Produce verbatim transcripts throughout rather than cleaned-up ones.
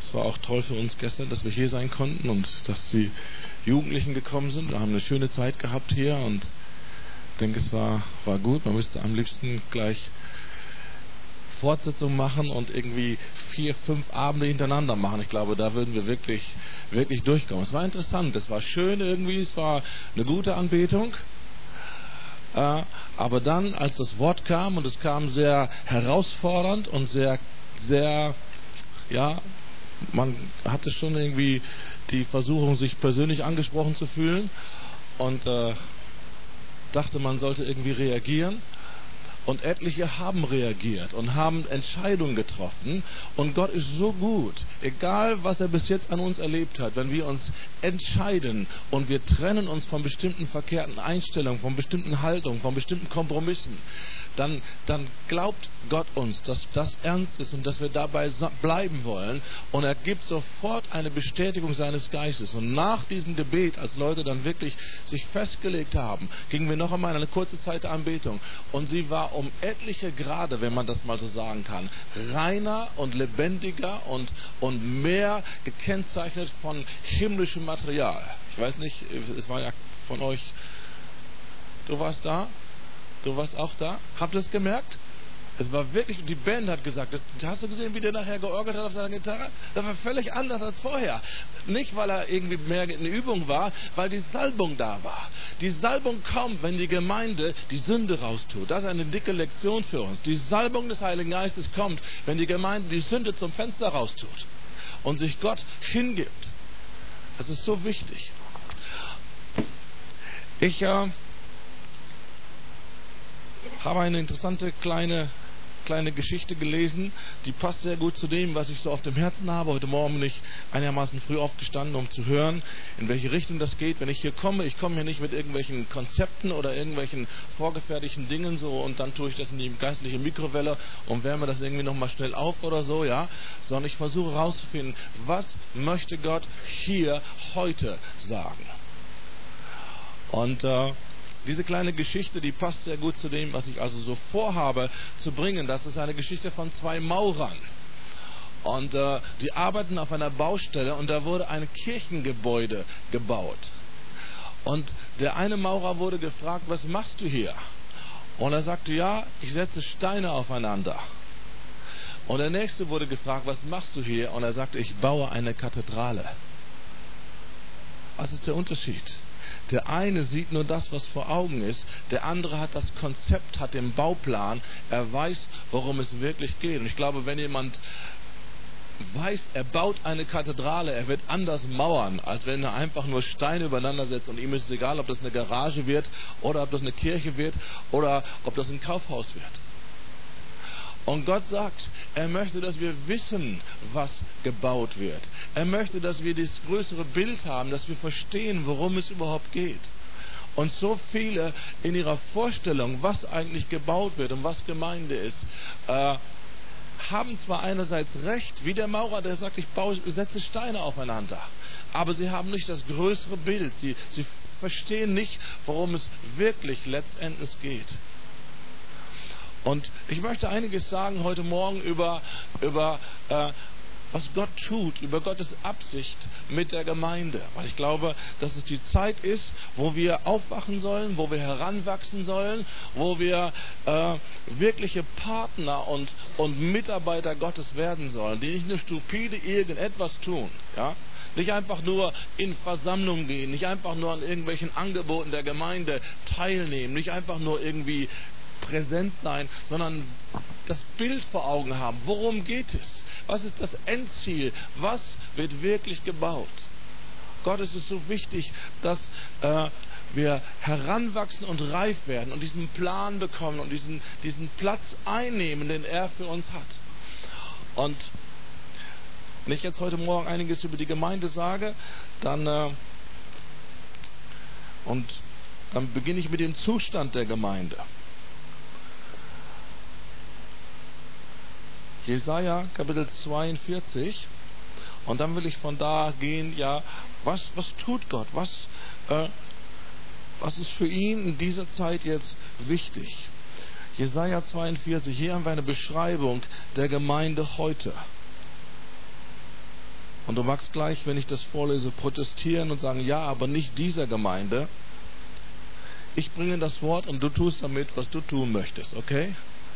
Es war auch toll für uns gestern, dass wir hier sein konnten und dass die Jugendlichen gekommen sind. Wir haben eine schöne Zeit gehabt hier und ich denke, es war, war gut. Man müsste am liebsten gleich Fortsetzung machen und irgendwie vier, fünf Abende hintereinander machen. Ich glaube, da würden wir wirklich, wirklich durchkommen. Es war interessant, es war schön irgendwie, es war eine gute Anbetung. Äh, aber dann, als das Wort kam, und es kam sehr herausfordernd und sehr, sehr, ja, man hatte schon irgendwie die Versuchung, sich persönlich angesprochen zu fühlen und äh, dachte, man sollte irgendwie reagieren. Und etliche haben reagiert und haben Entscheidungen getroffen. Und Gott ist so gut, egal was er bis jetzt an uns erlebt hat, wenn wir uns entscheiden und wir trennen uns von bestimmten verkehrten Einstellungen, von bestimmten Haltungen, von bestimmten Kompromissen, dann, dann glaubt Gott uns, dass das ernst ist und dass wir dabei bleiben wollen. Und er gibt sofort eine Bestätigung seines Geistes. Und nach diesem Gebet, als Leute dann wirklich sich festgelegt haben, gingen wir noch einmal eine kurze Zeit der Anbetung. Und sie war um etliche Grade, wenn man das mal so sagen kann, reiner und lebendiger und, und mehr gekennzeichnet von himmlischem Material. Ich weiß nicht, es war ja von euch, du warst da? Du warst auch da? Habt ihr es gemerkt? Es war wirklich, die Band hat gesagt, das, hast du gesehen, wie der nachher georgelt hat auf seiner Gitarre? Das war völlig anders als vorher. Nicht, weil er irgendwie mehr in der Übung war, weil die Salbung da war. Die Salbung kommt, wenn die Gemeinde die Sünde raustut. Das ist eine dicke Lektion für uns. Die Salbung des Heiligen Geistes kommt, wenn die Gemeinde die Sünde zum Fenster raustut und sich Gott hingibt. Das ist so wichtig. Ich äh, habe eine interessante kleine kleine Geschichte gelesen, die passt sehr gut zu dem, was ich so auf dem Herzen habe. Heute Morgen bin ich einigermaßen früh aufgestanden, um zu hören, in welche Richtung das geht. Wenn ich hier komme, ich komme hier nicht mit irgendwelchen Konzepten oder irgendwelchen vorgefertigten Dingen so und dann tue ich das in die geistliche Mikrowelle und wärme das irgendwie nochmal schnell auf oder so, ja, sondern ich versuche herauszufinden, was möchte Gott hier heute sagen. Und äh, diese kleine Geschichte, die passt sehr gut zu dem, was ich also so vorhabe zu bringen. Das ist eine Geschichte von zwei Maurern. Und äh, die arbeiten auf einer Baustelle und da wurde ein Kirchengebäude gebaut. Und der eine Maurer wurde gefragt, was machst du hier? Und er sagte, ja, ich setze Steine aufeinander. Und der nächste wurde gefragt, was machst du hier? Und er sagte, ich baue eine Kathedrale. Was ist der Unterschied? Der eine sieht nur das, was vor Augen ist. Der andere hat das Konzept, hat den Bauplan. Er weiß, worum es wirklich geht. Und ich glaube, wenn jemand weiß, er baut eine Kathedrale, er wird anders mauern, als wenn er einfach nur Steine übereinander setzt. Und ihm ist es egal, ob das eine Garage wird oder ob das eine Kirche wird oder ob das ein Kaufhaus wird. Und Gott sagt, er möchte, dass wir wissen, was gebaut wird. Er möchte, dass wir das größere Bild haben, dass wir verstehen, worum es überhaupt geht. Und so viele in ihrer Vorstellung, was eigentlich gebaut wird und was Gemeinde ist, äh, haben zwar einerseits recht, wie der Maurer, der sagt, ich baue, setze Steine aufeinander, aber sie haben nicht das größere Bild. Sie, sie verstehen nicht, worum es wirklich letztendlich geht. Und ich möchte einiges sagen heute Morgen über, über äh, was Gott tut, über Gottes Absicht mit der Gemeinde. Weil ich glaube, dass es die Zeit ist, wo wir aufwachen sollen, wo wir heranwachsen sollen, wo wir äh, wirkliche Partner und, und Mitarbeiter Gottes werden sollen, die nicht nur stupide irgendetwas tun, ja. Nicht einfach nur in Versammlungen gehen, nicht einfach nur an irgendwelchen Angeboten der Gemeinde teilnehmen, nicht einfach nur irgendwie präsent sein, sondern das Bild vor Augen haben. Worum geht es? Was ist das Endziel? Was wird wirklich gebaut? Gott ist es so wichtig, dass äh, wir heranwachsen und reif werden und diesen Plan bekommen und diesen, diesen Platz einnehmen, den er für uns hat. Und wenn ich jetzt heute Morgen einiges über die Gemeinde sage, dann äh, und dann beginne ich mit dem Zustand der Gemeinde. Jesaja Kapitel zweiundvierzig, und dann will ich von da gehen, ja, was, was tut Gott? Was, äh, was ist für ihn in dieser Zeit jetzt wichtig? Jesaja zweiundvierzig, hier haben wir eine Beschreibung der Gemeinde heute. Und du magst gleich, wenn ich das vorlese, protestieren und sagen, ja, aber nicht dieser Gemeinde. Ich bringe das Wort und du tust damit, was du tun möchtest, okay?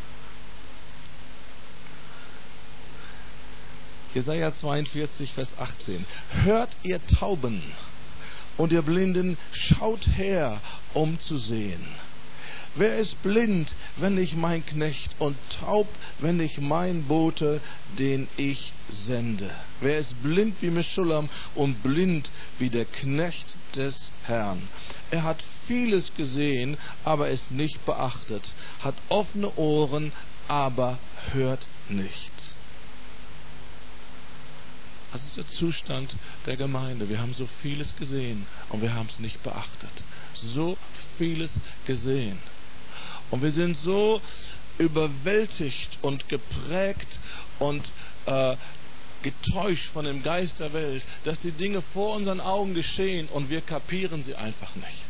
Jesaja zweiundvierzig, Vers achtzehn. Hört ihr Tauben und ihr Blinden, schaut her, um zu sehen. Wer ist blind, wenn nicht mein Knecht, und taub, wenn nicht mein Bote, den ich sende? Wer ist blind wie Meschullam und blind wie der Knecht des Herrn? Er hat vieles gesehen, aber es nicht beachtet, hat offene Ohren, aber hört nicht. Das ist der Zustand der Gemeinde. Wir haben so vieles gesehen und wir haben es nicht beachtet. So vieles gesehen. Und wir sind so überwältigt und geprägt und äh, getäuscht von dem Geist der Welt, dass die Dinge vor unseren Augen geschehen und wir kapieren sie einfach nicht.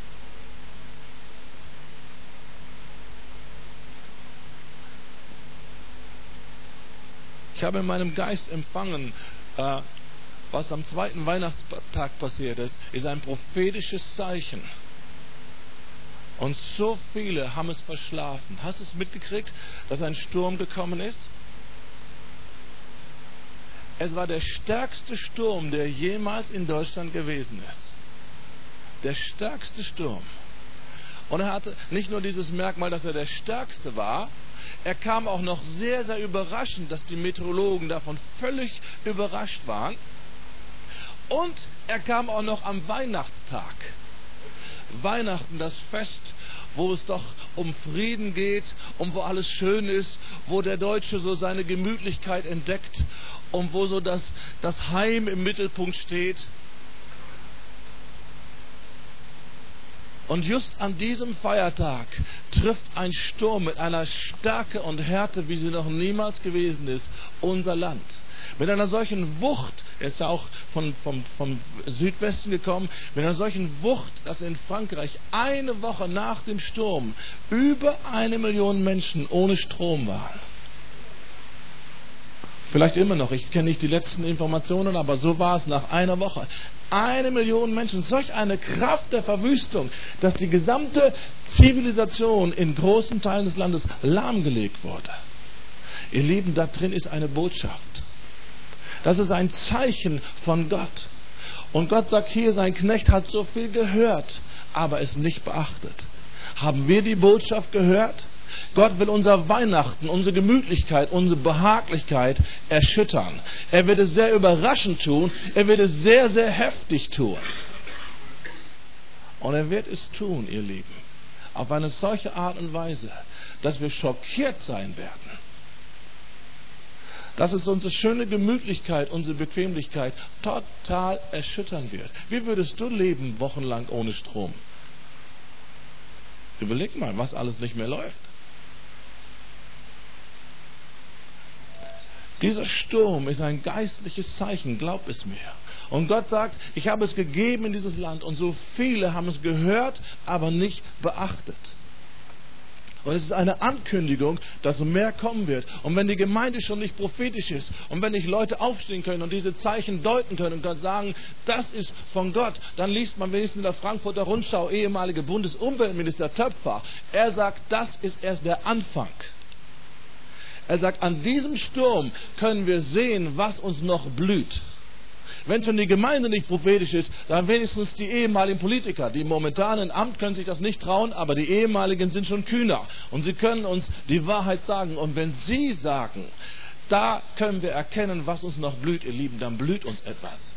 Ich habe in meinem Geist empfangen, äh, was am zweiten Weihnachtstag passiert ist, ist ein prophetisches Zeichen. Und so viele haben es verschlafen. Hast du es mitgekriegt, dass ein Sturm gekommen ist? Es war der stärkste Sturm, der jemals in Deutschland gewesen ist. Der stärkste Sturm. Und er hatte nicht nur dieses Merkmal, dass er der stärkste war, er kam auch noch sehr, sehr überraschend, dass die Meteorologen davon völlig überrascht waren. Und er kam auch noch am Weihnachtstag. Weihnachten, das Fest, wo es doch um Frieden geht, um wo alles schön ist, wo der Deutsche so seine Gemütlichkeit entdeckt und wo so das, das Heim im Mittelpunkt steht. Und just an diesem Feiertag trifft ein Sturm mit einer Stärke und Härte, wie sie noch niemals gewesen ist, unser Land. Mit einer solchen Wucht, er ist ja auch von, vom, vom Südwesten gekommen, mit einer solchen Wucht, dass in Frankreich eine Woche nach dem Sturm über eine Million Menschen ohne Strom waren. Vielleicht immer noch, ich kenne nicht die letzten Informationen, aber so war es nach einer Woche. Eine Million Menschen, solch eine Kraft der Verwüstung, dass die gesamte Zivilisation in großen Teilen des Landes lahmgelegt wurde. Ihr Lieben, da drin ist eine Botschaft. Das ist ein Zeichen von Gott. Und Gott sagt hier, sein Knecht hat so viel gehört, aber es nicht beachtet. Haben wir die Botschaft gehört? Gott will unser Weihnachten, unsere Gemütlichkeit, unsere Behaglichkeit erschüttern. Er wird es sehr überraschend tun. Er wird es sehr, sehr heftig tun. Und er wird es tun, ihr Lieben, auf eine solche Art und Weise, dass wir schockiert sein werden. Dass es unsere schöne Gemütlichkeit, unsere Bequemlichkeit total erschüttern wird. Wie würdest du leben wochenlang ohne Strom? Überleg mal, was alles nicht mehr läuft. Dieser Sturm ist ein geistliches Zeichen, glaub es mir. Und Gott sagt, ich habe es gegeben in dieses Land und so viele haben es gehört, aber nicht beachtet. Und es ist eine Ankündigung, dass mehr kommen wird. Und wenn die Gemeinde schon nicht prophetisch ist und wenn nicht Leute aufstehen können und diese Zeichen deuten können und können sagen, das ist von Gott, dann liest man wenigstens in der Frankfurter Rundschau, ehemalige Bundesumweltminister Töpfer, er sagt, das ist erst der Anfang. Er sagt, an diesem Sturm können wir sehen, was uns noch blüht. Wenn schon die Gemeinde nicht prophetisch ist, dann wenigstens die ehemaligen Politiker. Die momentanen im Amt können sich das nicht trauen, aber die ehemaligen sind schon kühner. Und sie können uns die Wahrheit sagen. Und wenn sie sagen, da können wir erkennen, was uns noch blüht, ihr Lieben, dann blüht uns etwas.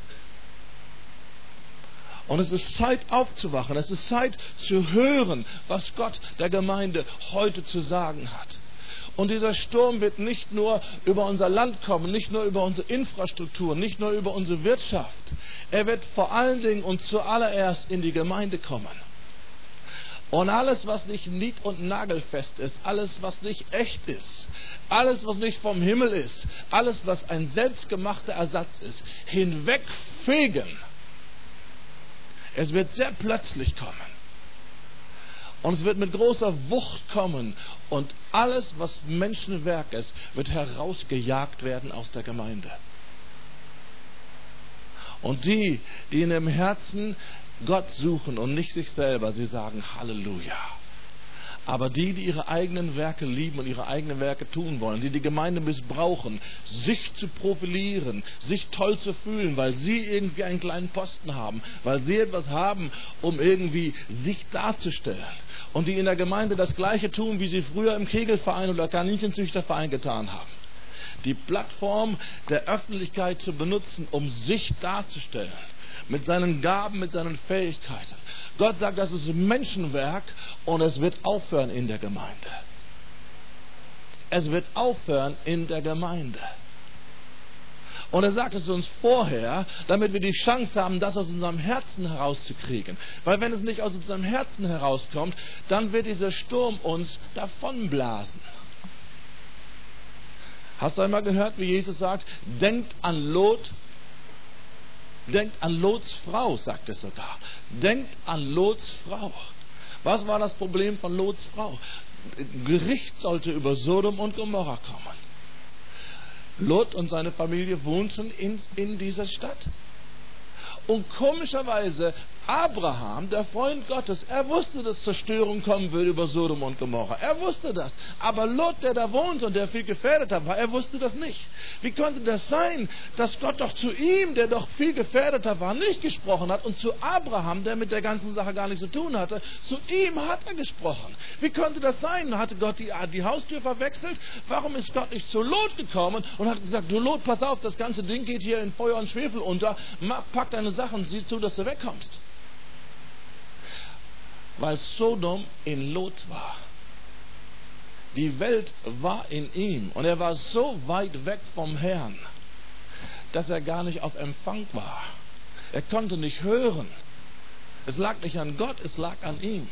Und es ist Zeit aufzuwachen. Es ist Zeit zu hören, was Gott der Gemeinde heute zu sagen hat. Und dieser Sturm wird nicht nur über unser Land kommen, nicht nur über unsere Infrastruktur, nicht nur über unsere Wirtschaft. Er wird vor allen Dingen und zuallererst in die Gemeinde kommen. Und alles, was nicht nied- und nagelfest ist, alles, was nicht echt ist, alles, was nicht vom Himmel ist, alles, was ein selbstgemachter Ersatz ist, hinwegfegen. Es wird sehr plötzlich kommen. Und es wird mit großer Wucht kommen. Und alles, was Menschenwerk ist, wird herausgejagt werden aus der Gemeinde. Und die, die in ihrem Herzen Gott suchen und nicht sich selber, sie sagen Halleluja. Aber die, die ihre eigenen Werke lieben und ihre eigenen Werke tun wollen, die die Gemeinde missbrauchen, sich zu profilieren, sich toll zu fühlen, weil sie irgendwie einen kleinen Posten haben, weil sie etwas haben, um irgendwie sich darzustellen. Und die in der Gemeinde das Gleiche tun, wie sie früher im Kegelverein oder Kaninchenzüchterverein getan haben. Die Plattform der Öffentlichkeit zu benutzen, um sich darzustellen. Mit seinen Gaben, mit seinen Fähigkeiten. Gott sagt, das ist Menschenwerk und es wird aufhören in der Gemeinde. Es wird aufhören in der Gemeinde. Und er sagt es uns vorher, damit wir die Chance haben, das aus unserem Herzen herauszukriegen. Weil wenn es nicht aus unserem Herzen herauskommt, dann wird dieser Sturm uns davonblasen. Hast du einmal gehört, wie Jesus sagt, denkt an Lot, denkt an Lots Frau, sagt er sogar. Denkt an Lots Frau. Was war das Problem von Lots Frau? Gericht sollte über Sodom und Gomorra kommen. Lot und seine Familie wohnten in, in dieser Stadt. Und komischerweise, Abraham, der Freund Gottes, er wusste, dass Zerstörung kommen würde über Sodom und Gomorra. Er wusste das. Aber Lot, der da wohnte und der viel gefährdeter war, er wusste das nicht. Wie konnte das sein, dass Gott doch zu ihm, der doch viel gefährdeter war, nicht gesprochen hat und zu Abraham, der mit der ganzen Sache gar nichts zu tun hatte, zu ihm hat er gesprochen? Wie konnte das sein? Hatte Gott die, die Haustür verwechselt? Warum ist Gott nicht zu Lot gekommen und hat gesagt, du Lot, pass auf, das ganze Ding geht hier in Feuer und Schwefel unter, pack deine Sachen, sieh zu, dass du wegkommst. Weil Sodom in Lot war. Die Welt war in ihm und er war so weit weg vom Herrn, dass er gar nicht auf Empfang war. Er konnte nicht hören. Es lag nicht an Gott, es lag an ihm.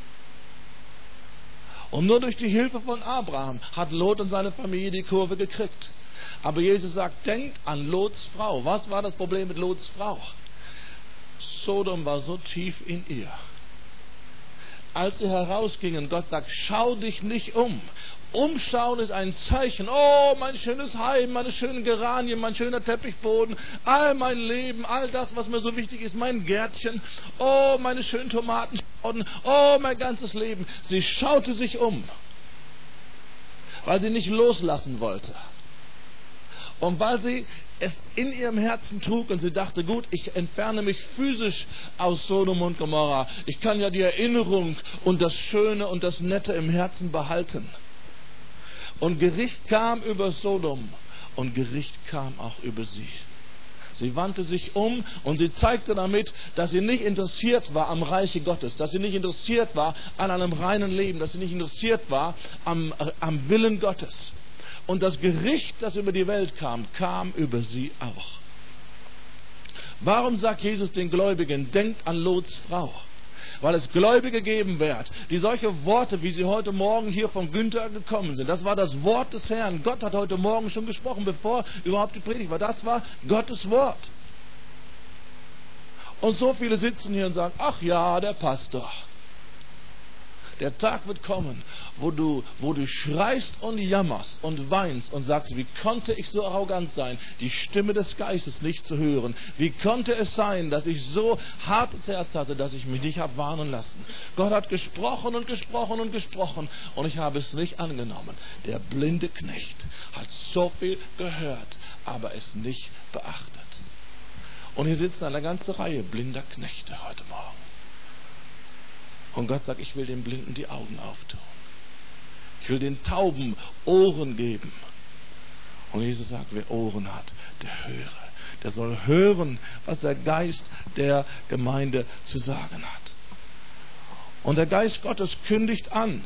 Und nur durch die Hilfe von Abraham hat Lot und seine Familie die Kurve gekriegt. Aber Jesus sagt, denkt an Lots Frau. Was war das Problem mit Lots Frau? Sodom war so tief in ihr. Als sie herausgingen, Gott sagt, schau dich nicht um. Umschauen ist ein Zeichen. Oh, mein schönes Heim, meine schönen Geranien, mein schöner Teppichboden, all mein Leben, all das, was mir so wichtig ist, mein Gärtchen, oh, meine schönen Tomatenstauden, oh, mein ganzes Leben. Sie schaute sich um, weil sie nicht loslassen wollte. Und weil sie es in ihrem Herzen trug und sie dachte, gut, ich entferne mich physisch aus Sodom und Gomorra. Ich kann ja die Erinnerung und das Schöne und das Nette im Herzen behalten. Und Gericht kam über Sodom und Gericht kam auch über sie. Sie wandte sich um und sie zeigte damit, dass sie nicht interessiert war am Reiche Gottes, dass sie nicht interessiert war an einem reinen Leben, dass sie nicht interessiert war am, am Willen Gottes. Und das Gericht, das über die Welt kam, kam über sie auch. Warum sagt Jesus den Gläubigen, denkt an Lots Frau? Weil es Gläubige geben wird, die solche Worte, wie sie heute Morgen hier von Günther gekommen sind, das war das Wort des Herrn. Gott hat heute Morgen schon gesprochen, bevor überhaupt die Predigt war. Das war Gottes Wort. Und so viele sitzen hier und sagen, ach ja, der passt doch. Der Tag wird kommen, wo du, wo du schreist und jammerst und weinst und sagst, wie konnte ich so arrogant sein, die Stimme des Geistes nicht zu hören? Wie konnte es sein, dass ich so hartes Herz hatte, dass ich mich nicht habe warnen lassen? Gott hat gesprochen und gesprochen und gesprochen und ich habe es nicht angenommen. Der blinde Knecht hat so viel gehört, aber es nicht beachtet. Und hier sitzen eine ganze Reihe blinder Knechte heute Morgen. Und Gott sagt, ich will den Blinden die Augen auftun. Ich will den Tauben Ohren geben. Und Jesus sagt, wer Ohren hat, der höre. Der soll hören, was der Geist der Gemeinde zu sagen hat. Und der Geist Gottes kündigt an,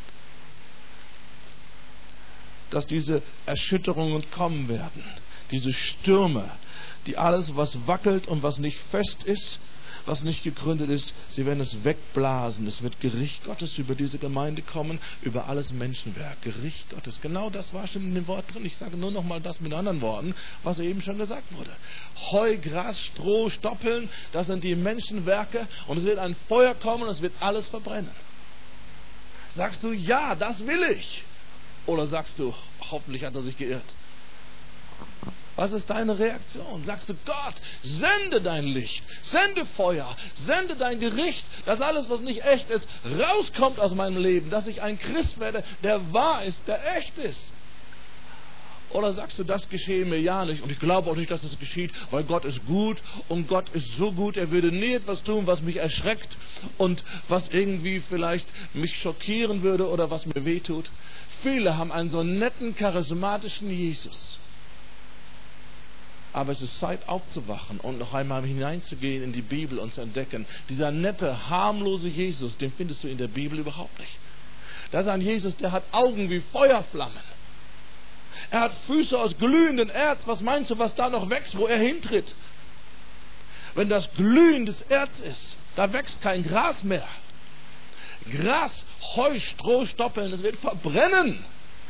dass diese Erschütterungen kommen werden. Diese Stürme, die alles, was wackelt und was nicht fest ist, was nicht gegründet ist, sie werden es wegblasen. Es wird Gericht Gottes über diese Gemeinde kommen, über alles Menschenwerk. Gericht Gottes. Genau das war schon in dem Wort drin. Ich sage nur noch mal das mit anderen Worten, was eben schon gesagt wurde. Heu, Gras, Stroh, Stoppeln, das sind die Menschenwerke und es wird ein Feuer kommen und es wird alles verbrennen. Sagst du, ja, das will ich? Oder sagst du, hoffentlich hat er sich geirrt? Was ist deine Reaktion? Sagst du, Gott, sende dein Licht, sende Feuer, sende dein Gericht, dass alles, was nicht echt ist, rauskommt aus meinem Leben, dass ich ein Christ werde, der wahr ist, der echt ist? Oder sagst du, das geschehe mir ja nicht und ich glaube auch nicht, dass es geschieht, weil Gott ist gut und Gott ist so gut, er würde nie etwas tun, was mich erschreckt und was irgendwie vielleicht mich schockieren würde oder was mir wehtut. Viele haben einen so netten, charismatischen Jesus. Aber es ist Zeit aufzuwachen und noch einmal hineinzugehen in die Bibel und zu entdecken, dieser nette, harmlose Jesus, den findest du in der Bibel überhaupt nicht. Das ist ein Jesus, der hat Augen wie Feuerflammen. Er hat Füße aus glühendem Erz. Was meinst du, was da noch wächst, wo er hintritt? Wenn das glühendes Erz ist, da wächst kein Gras mehr. Gras, Heu, Stroh, Stoppeln, es wird verbrennen.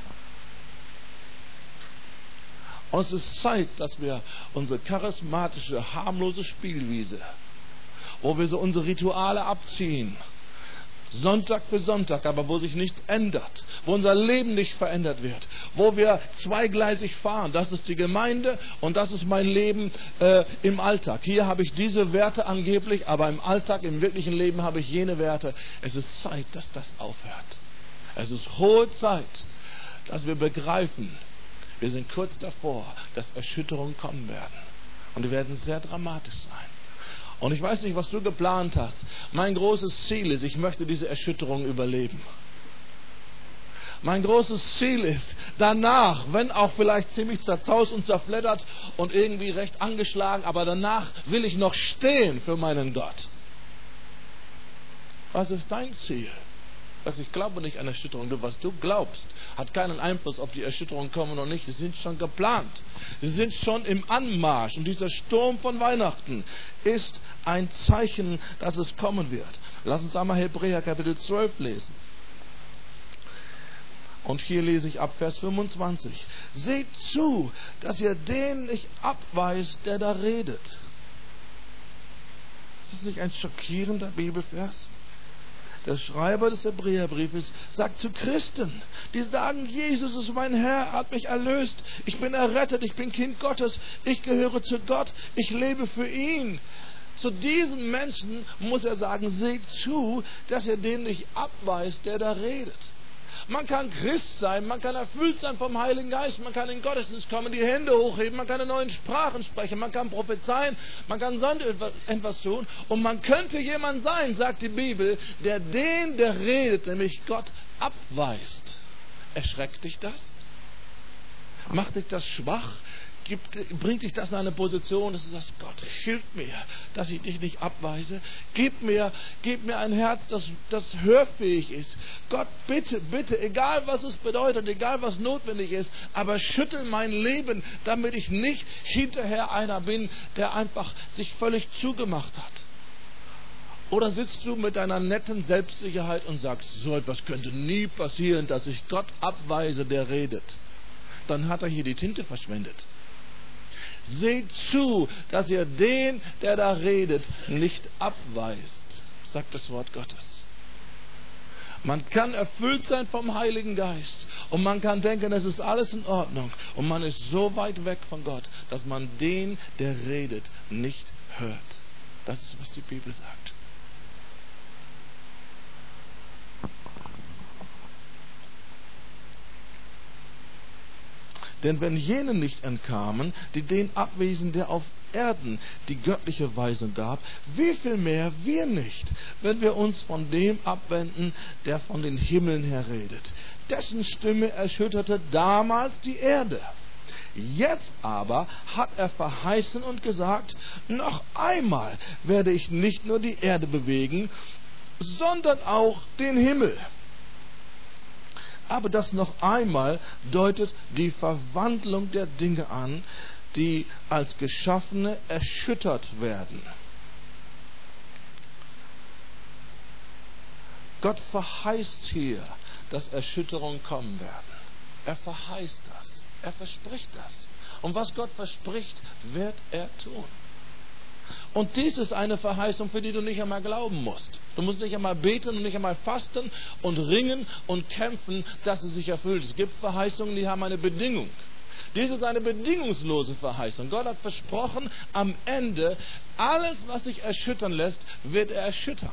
Und es ist Zeit, dass wir unsere charismatische, harmlose Spielwiese, wo wir so unsere Rituale abziehen, Sonntag für Sonntag, aber wo sich nichts ändert, wo unser Leben nicht verändert wird, wo wir zweigleisig fahren. Das ist die Gemeinde und das ist mein Leben äh, im Alltag. Hier habe ich diese Werte angeblich, aber im Alltag, im wirklichen Leben habe ich jene Werte. Es ist Zeit, dass das aufhört. Es ist hohe Zeit, dass wir begreifen, wir sind kurz davor, dass Erschütterungen kommen werden. Und die werden sehr dramatisch sein. Und ich weiß nicht, was du geplant hast. Mein großes Ziel ist, ich möchte diese Erschütterung überleben. Mein großes Ziel ist, danach, wenn auch vielleicht ziemlich zerzaust und zerfleddert und irgendwie recht angeschlagen, aber danach will ich noch stehen für meinen Gott. Was ist dein Ziel? Sagst, ich glaube nicht an Erschütterung. Du, was du glaubst, hat keinen Einfluss, ob die Erschütterungen kommen oder nicht. Sie sind schon geplant. Sie sind schon im Anmarsch. Und dieser Sturm von Weihnachten ist ein Zeichen, dass es kommen wird. Lass uns einmal Hebräer Kapitel zwölf lesen. Und hier lese ich ab Vers fünfundzwanzig. Seht zu, dass ihr den nicht abweist, der da redet. Ist das nicht ein schockierender Bibelvers? Der Schreiber des Hebräerbriefes sagt zu Christen, die sagen, Jesus ist mein Herr, er hat mich erlöst, ich bin errettet, ich bin Kind Gottes, ich gehöre zu Gott, ich lebe für ihn. Zu diesen Menschen muss er sagen, seht zu, dass ihr den nicht abweist, der da redet. Man kann Christ sein, man kann erfüllt sein vom Heiligen Geist, man kann in den Gottesdienst kommen, die Hände hochheben, man kann in neuen Sprachen sprechen, man kann prophezeien, man kann sonst etwas tun und man könnte jemand sein, sagt die Bibel, der den, der redet, nämlich Gott, abweist. Erschreckt dich das? Macht dich das schwach? Gibt, bringt dich das in eine Position, dass du sagst, Gott, hilf mir, dass ich dich nicht abweise. Gib mir, gib mir ein Herz, das, das hörfähig ist. Gott, bitte, bitte, egal was es bedeutet, egal was notwendig ist, aber schüttel mein Leben, damit ich nicht hinterher einer bin, der einfach sich völlig zugemacht hat. Oder sitzt du mit deiner netten Selbstsicherheit und sagst, so etwas könnte nie passieren, dass ich Gott abweise, der redet. Dann hat er hier die Tinte verschwendet. Seht zu, dass ihr den, der da redet, nicht abweist, sagt das Wort Gottes. Man kann erfüllt sein vom Heiligen Geist und man kann denken, es ist alles in Ordnung und man ist so weit weg von Gott, dass man den, der redet, nicht hört. Das ist, was die Bibel sagt. Denn wenn jene nicht entkamen, die den abwiesen, der auf Erden die göttliche Weisung gab, wie viel mehr wir nicht, wenn wir uns von dem abwenden, der von den Himmeln her redet. Dessen Stimme erschütterte damals die Erde. Jetzt aber hat er verheißen und gesagt, noch einmal werde ich nicht nur die Erde bewegen, sondern auch den Himmel. Aber das noch einmal deutet die Verwandlung der Dinge an, die als Geschaffene erschüttert werden. Gott verheißt hier, dass Erschütterungen kommen werden. Er verheißt das. Er verspricht das. Und was Gott verspricht, wird er tun. Und dies ist eine Verheißung, für die du nicht einmal glauben musst. Du musst nicht einmal beten und nicht einmal fasten und ringen und kämpfen, dass es sich erfüllt. Es gibt Verheißungen, die haben eine Bedingung. Dies ist eine bedingungslose Verheißung. Gott hat versprochen, am Ende, alles, was sich erschüttern lässt, wird er erschüttern.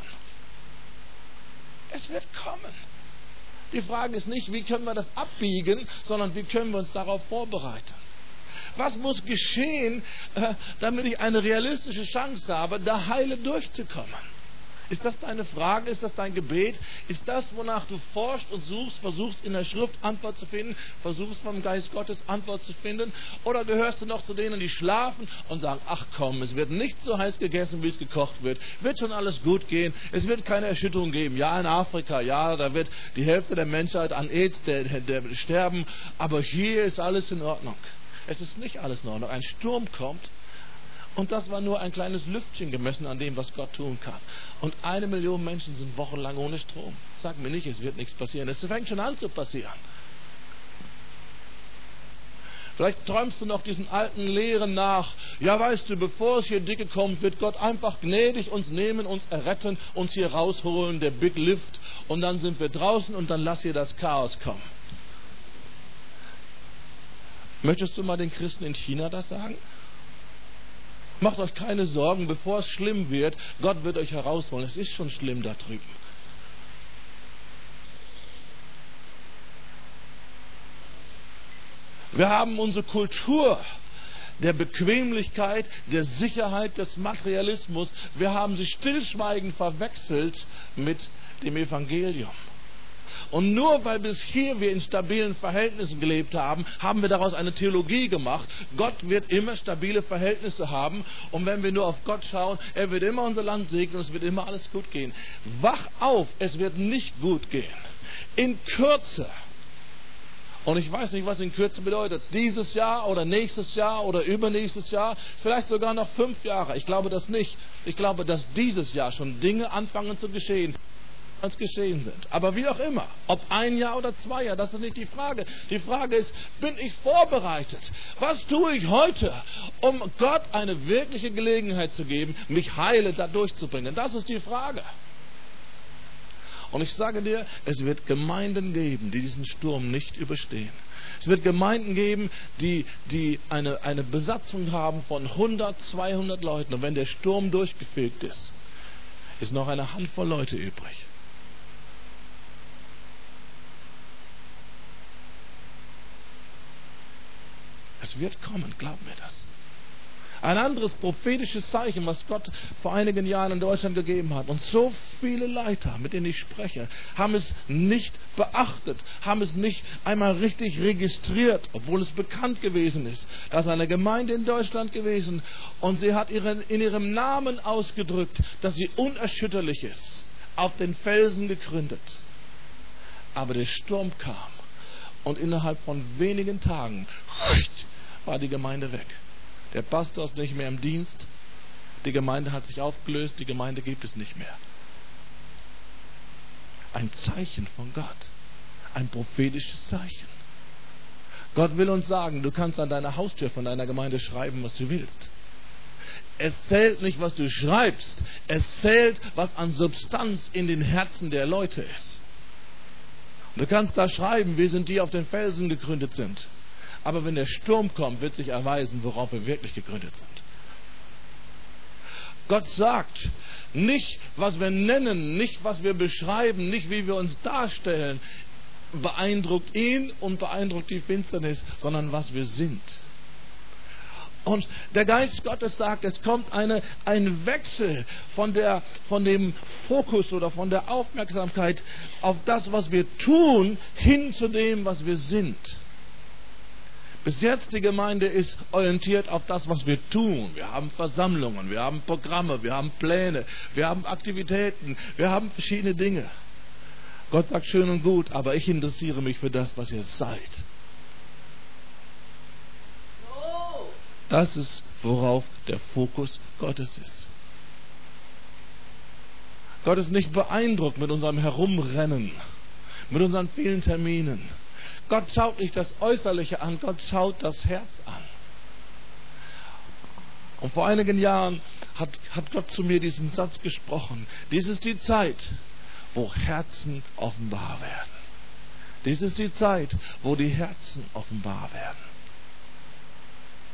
Es wird kommen. Die Frage ist nicht, wie können wir das abbiegen, sondern wie können wir uns darauf vorbereiten. Was muss geschehen, damit ich eine realistische Chance habe, da heile durchzukommen? Ist das deine Frage? Ist das dein Gebet? Ist das, wonach du forschst und suchst, versuchst in der Schrift Antwort zu finden, versuchst vom Geist Gottes Antwort zu finden? Oder gehörst du noch zu denen, die schlafen und sagen, ach komm, es wird nicht so heiß gegessen, wie es gekocht wird. Wird schon alles gut gehen. Es wird keine Erschütterung geben. Ja, in Afrika, ja, da wird die Hälfte der Menschheit an AIDS der, der, der sterben. Aber hier ist alles in Ordnung. Es ist nicht alles in Ordnung. Ein Sturm kommt. Und das war nur ein kleines Lüftchen gemessen an dem, was Gott tun kann. Und eine Million Menschen sind wochenlang ohne Strom. Sag mir nicht, es wird nichts passieren. Es fängt schon an zu passieren. Vielleicht träumst du noch diesen alten Lehren nach. Ja, weißt du, bevor es hier dicke kommt, wird Gott einfach gnädig uns nehmen, uns erretten, uns hier rausholen, der Big Lift. Und dann sind wir draußen und dann lass hier das Chaos kommen. Möchtest du mal den Christen in China das sagen? Macht euch keine Sorgen, bevor es schlimm wird. Gott wird euch herausholen. Es ist schon schlimm da drüben. Wir haben unsere Kultur der Bequemlichkeit, der Sicherheit, des Materialismus. Wir haben sie stillschweigend verwechselt mit dem Evangelium. Und nur weil bis hier wir in stabilen Verhältnissen gelebt haben, haben wir daraus eine Theologie gemacht. Gott wird immer stabile Verhältnisse haben. Und wenn wir nur auf Gott schauen, er wird immer unser Land segnen und es wird immer alles gut gehen. Wach auf, es wird nicht gut gehen. In Kürze. Und ich weiß nicht, was in Kürze bedeutet. Dieses Jahr oder nächstes Jahr oder übernächstes Jahr. Vielleicht sogar noch fünf Jahre. Ich glaube das nicht. Ich glaube, dass dieses Jahr schon Dinge anfangen zu geschehen, als geschehen sind. Aber wie auch immer, ob ein Jahr oder zwei Jahre, das ist nicht die Frage. Die Frage ist, bin ich vorbereitet? Was tue ich heute, um Gott eine wirkliche Gelegenheit zu geben, mich heile da durchzubringen? Das ist die Frage. Und ich sage dir, es wird Gemeinden geben, die diesen Sturm nicht überstehen. Es wird Gemeinden geben, die, die eine, eine Besatzung haben von hundert, zweihundert Leuten. Und wenn der Sturm durchgefegt ist, ist noch eine Handvoll Leute übrig. Es wird kommen, glaub mir das. Ein anderes prophetisches Zeichen, was Gott vor einigen Jahren in Deutschland gegeben hat. Und so viele Leiter, mit denen ich spreche, haben es nicht beachtet, haben es nicht einmal richtig registriert, obwohl es bekannt gewesen ist. Da ist eine Gemeinde in Deutschland gewesen und sie hat ihren, in ihrem Namen ausgedrückt, dass sie unerschütterlich ist, auf den Felsen gegründet. Aber der Sturm kam und innerhalb von wenigen Tagen war die Gemeinde weg. Der Pastor ist nicht mehr im Dienst. Die Gemeinde hat sich aufgelöst. Die Gemeinde gibt es nicht mehr. Ein Zeichen von Gott. Ein prophetisches Zeichen. Gott will uns sagen, du kannst an deiner Haustür von deiner Gemeinde schreiben, was du willst. Es zählt nicht, was du schreibst. Es zählt, was an Substanz in den Herzen der Leute ist. Du kannst da schreiben, wir sind die, die auf den Felsen gegründet sind. Aber wenn der Sturm kommt, wird sich erweisen, worauf wir wirklich gegründet sind. Gott sagt, nicht, was wir nennen, nicht, was wir beschreiben, nicht, wie wir uns darstellen, beeindruckt ihn und beeindruckt die Finsternis, sondern was wir sind. Und der Geist Gottes sagt, es kommt eine, ein Wechsel von, der, von dem Fokus oder von der Aufmerksamkeit auf das, was wir tun, hin zu dem, was wir sind. Bis jetzt die Gemeinde ist orientiert auf das, was wir tun. Wir haben Versammlungen, wir haben Programme, wir haben Pläne, wir haben Aktivitäten, wir haben verschiedene Dinge. Gott sagt schön und gut, aber ich interessiere mich für das, was ihr seid. Das ist, worauf der Fokus Gottes ist. Gott ist nicht beeindruckt mit unserem Herumrennen, mit unseren vielen Terminen. Gott schaut nicht das Äußerliche an, Gott schaut das Herz an. Und vor einigen Jahren hat, hat Gott zu mir diesen Satz gesprochen. Dies ist die Zeit, wo Herzen offenbar werden. Dies ist die Zeit, wo die Herzen offenbar werden.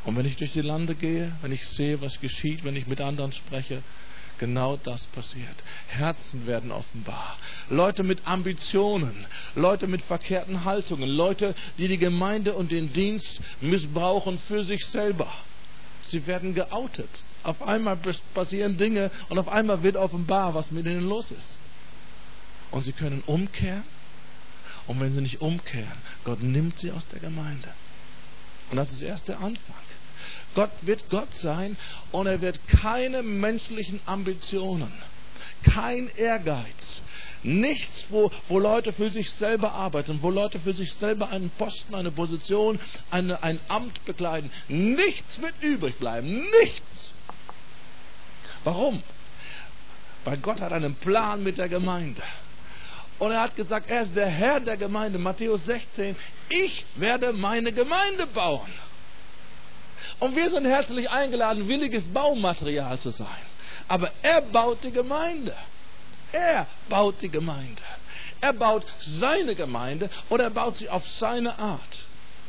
Und wenn ich durch die Lande gehe, wenn ich sehe, was geschieht, wenn ich mit anderen spreche, genau das passiert. Herzen werden offenbar. Leute mit Ambitionen, Leute mit verkehrten Haltungen, Leute, die die Gemeinde und den Dienst missbrauchen für sich selber. Sie werden geoutet. Auf einmal passieren Dinge und auf einmal wird offenbar, was mit ihnen los ist. Und sie können umkehren. Und wenn sie nicht umkehren, Gott nimmt sie aus der Gemeinde. Und das ist erst der Anfang. Gott wird Gott sein und er wird keine menschlichen Ambitionen, kein Ehrgeiz, nichts, wo, wo Leute für sich selber arbeiten, wo Leute für sich selber einen Posten, eine Position, eine, ein Amt bekleiden. Nichts wird übrig bleiben. Nichts. Warum? Weil Gott hat einen Plan mit der Gemeinde. Und er hat gesagt, er ist der Herr der Gemeinde. Matthäus sechzehn, ich werde meine Gemeinde bauen. Und wir sind herzlich eingeladen, williges Baumaterial zu sein. Aber er baut die Gemeinde. Er baut die Gemeinde. Er baut seine Gemeinde und er baut sie auf seine Art.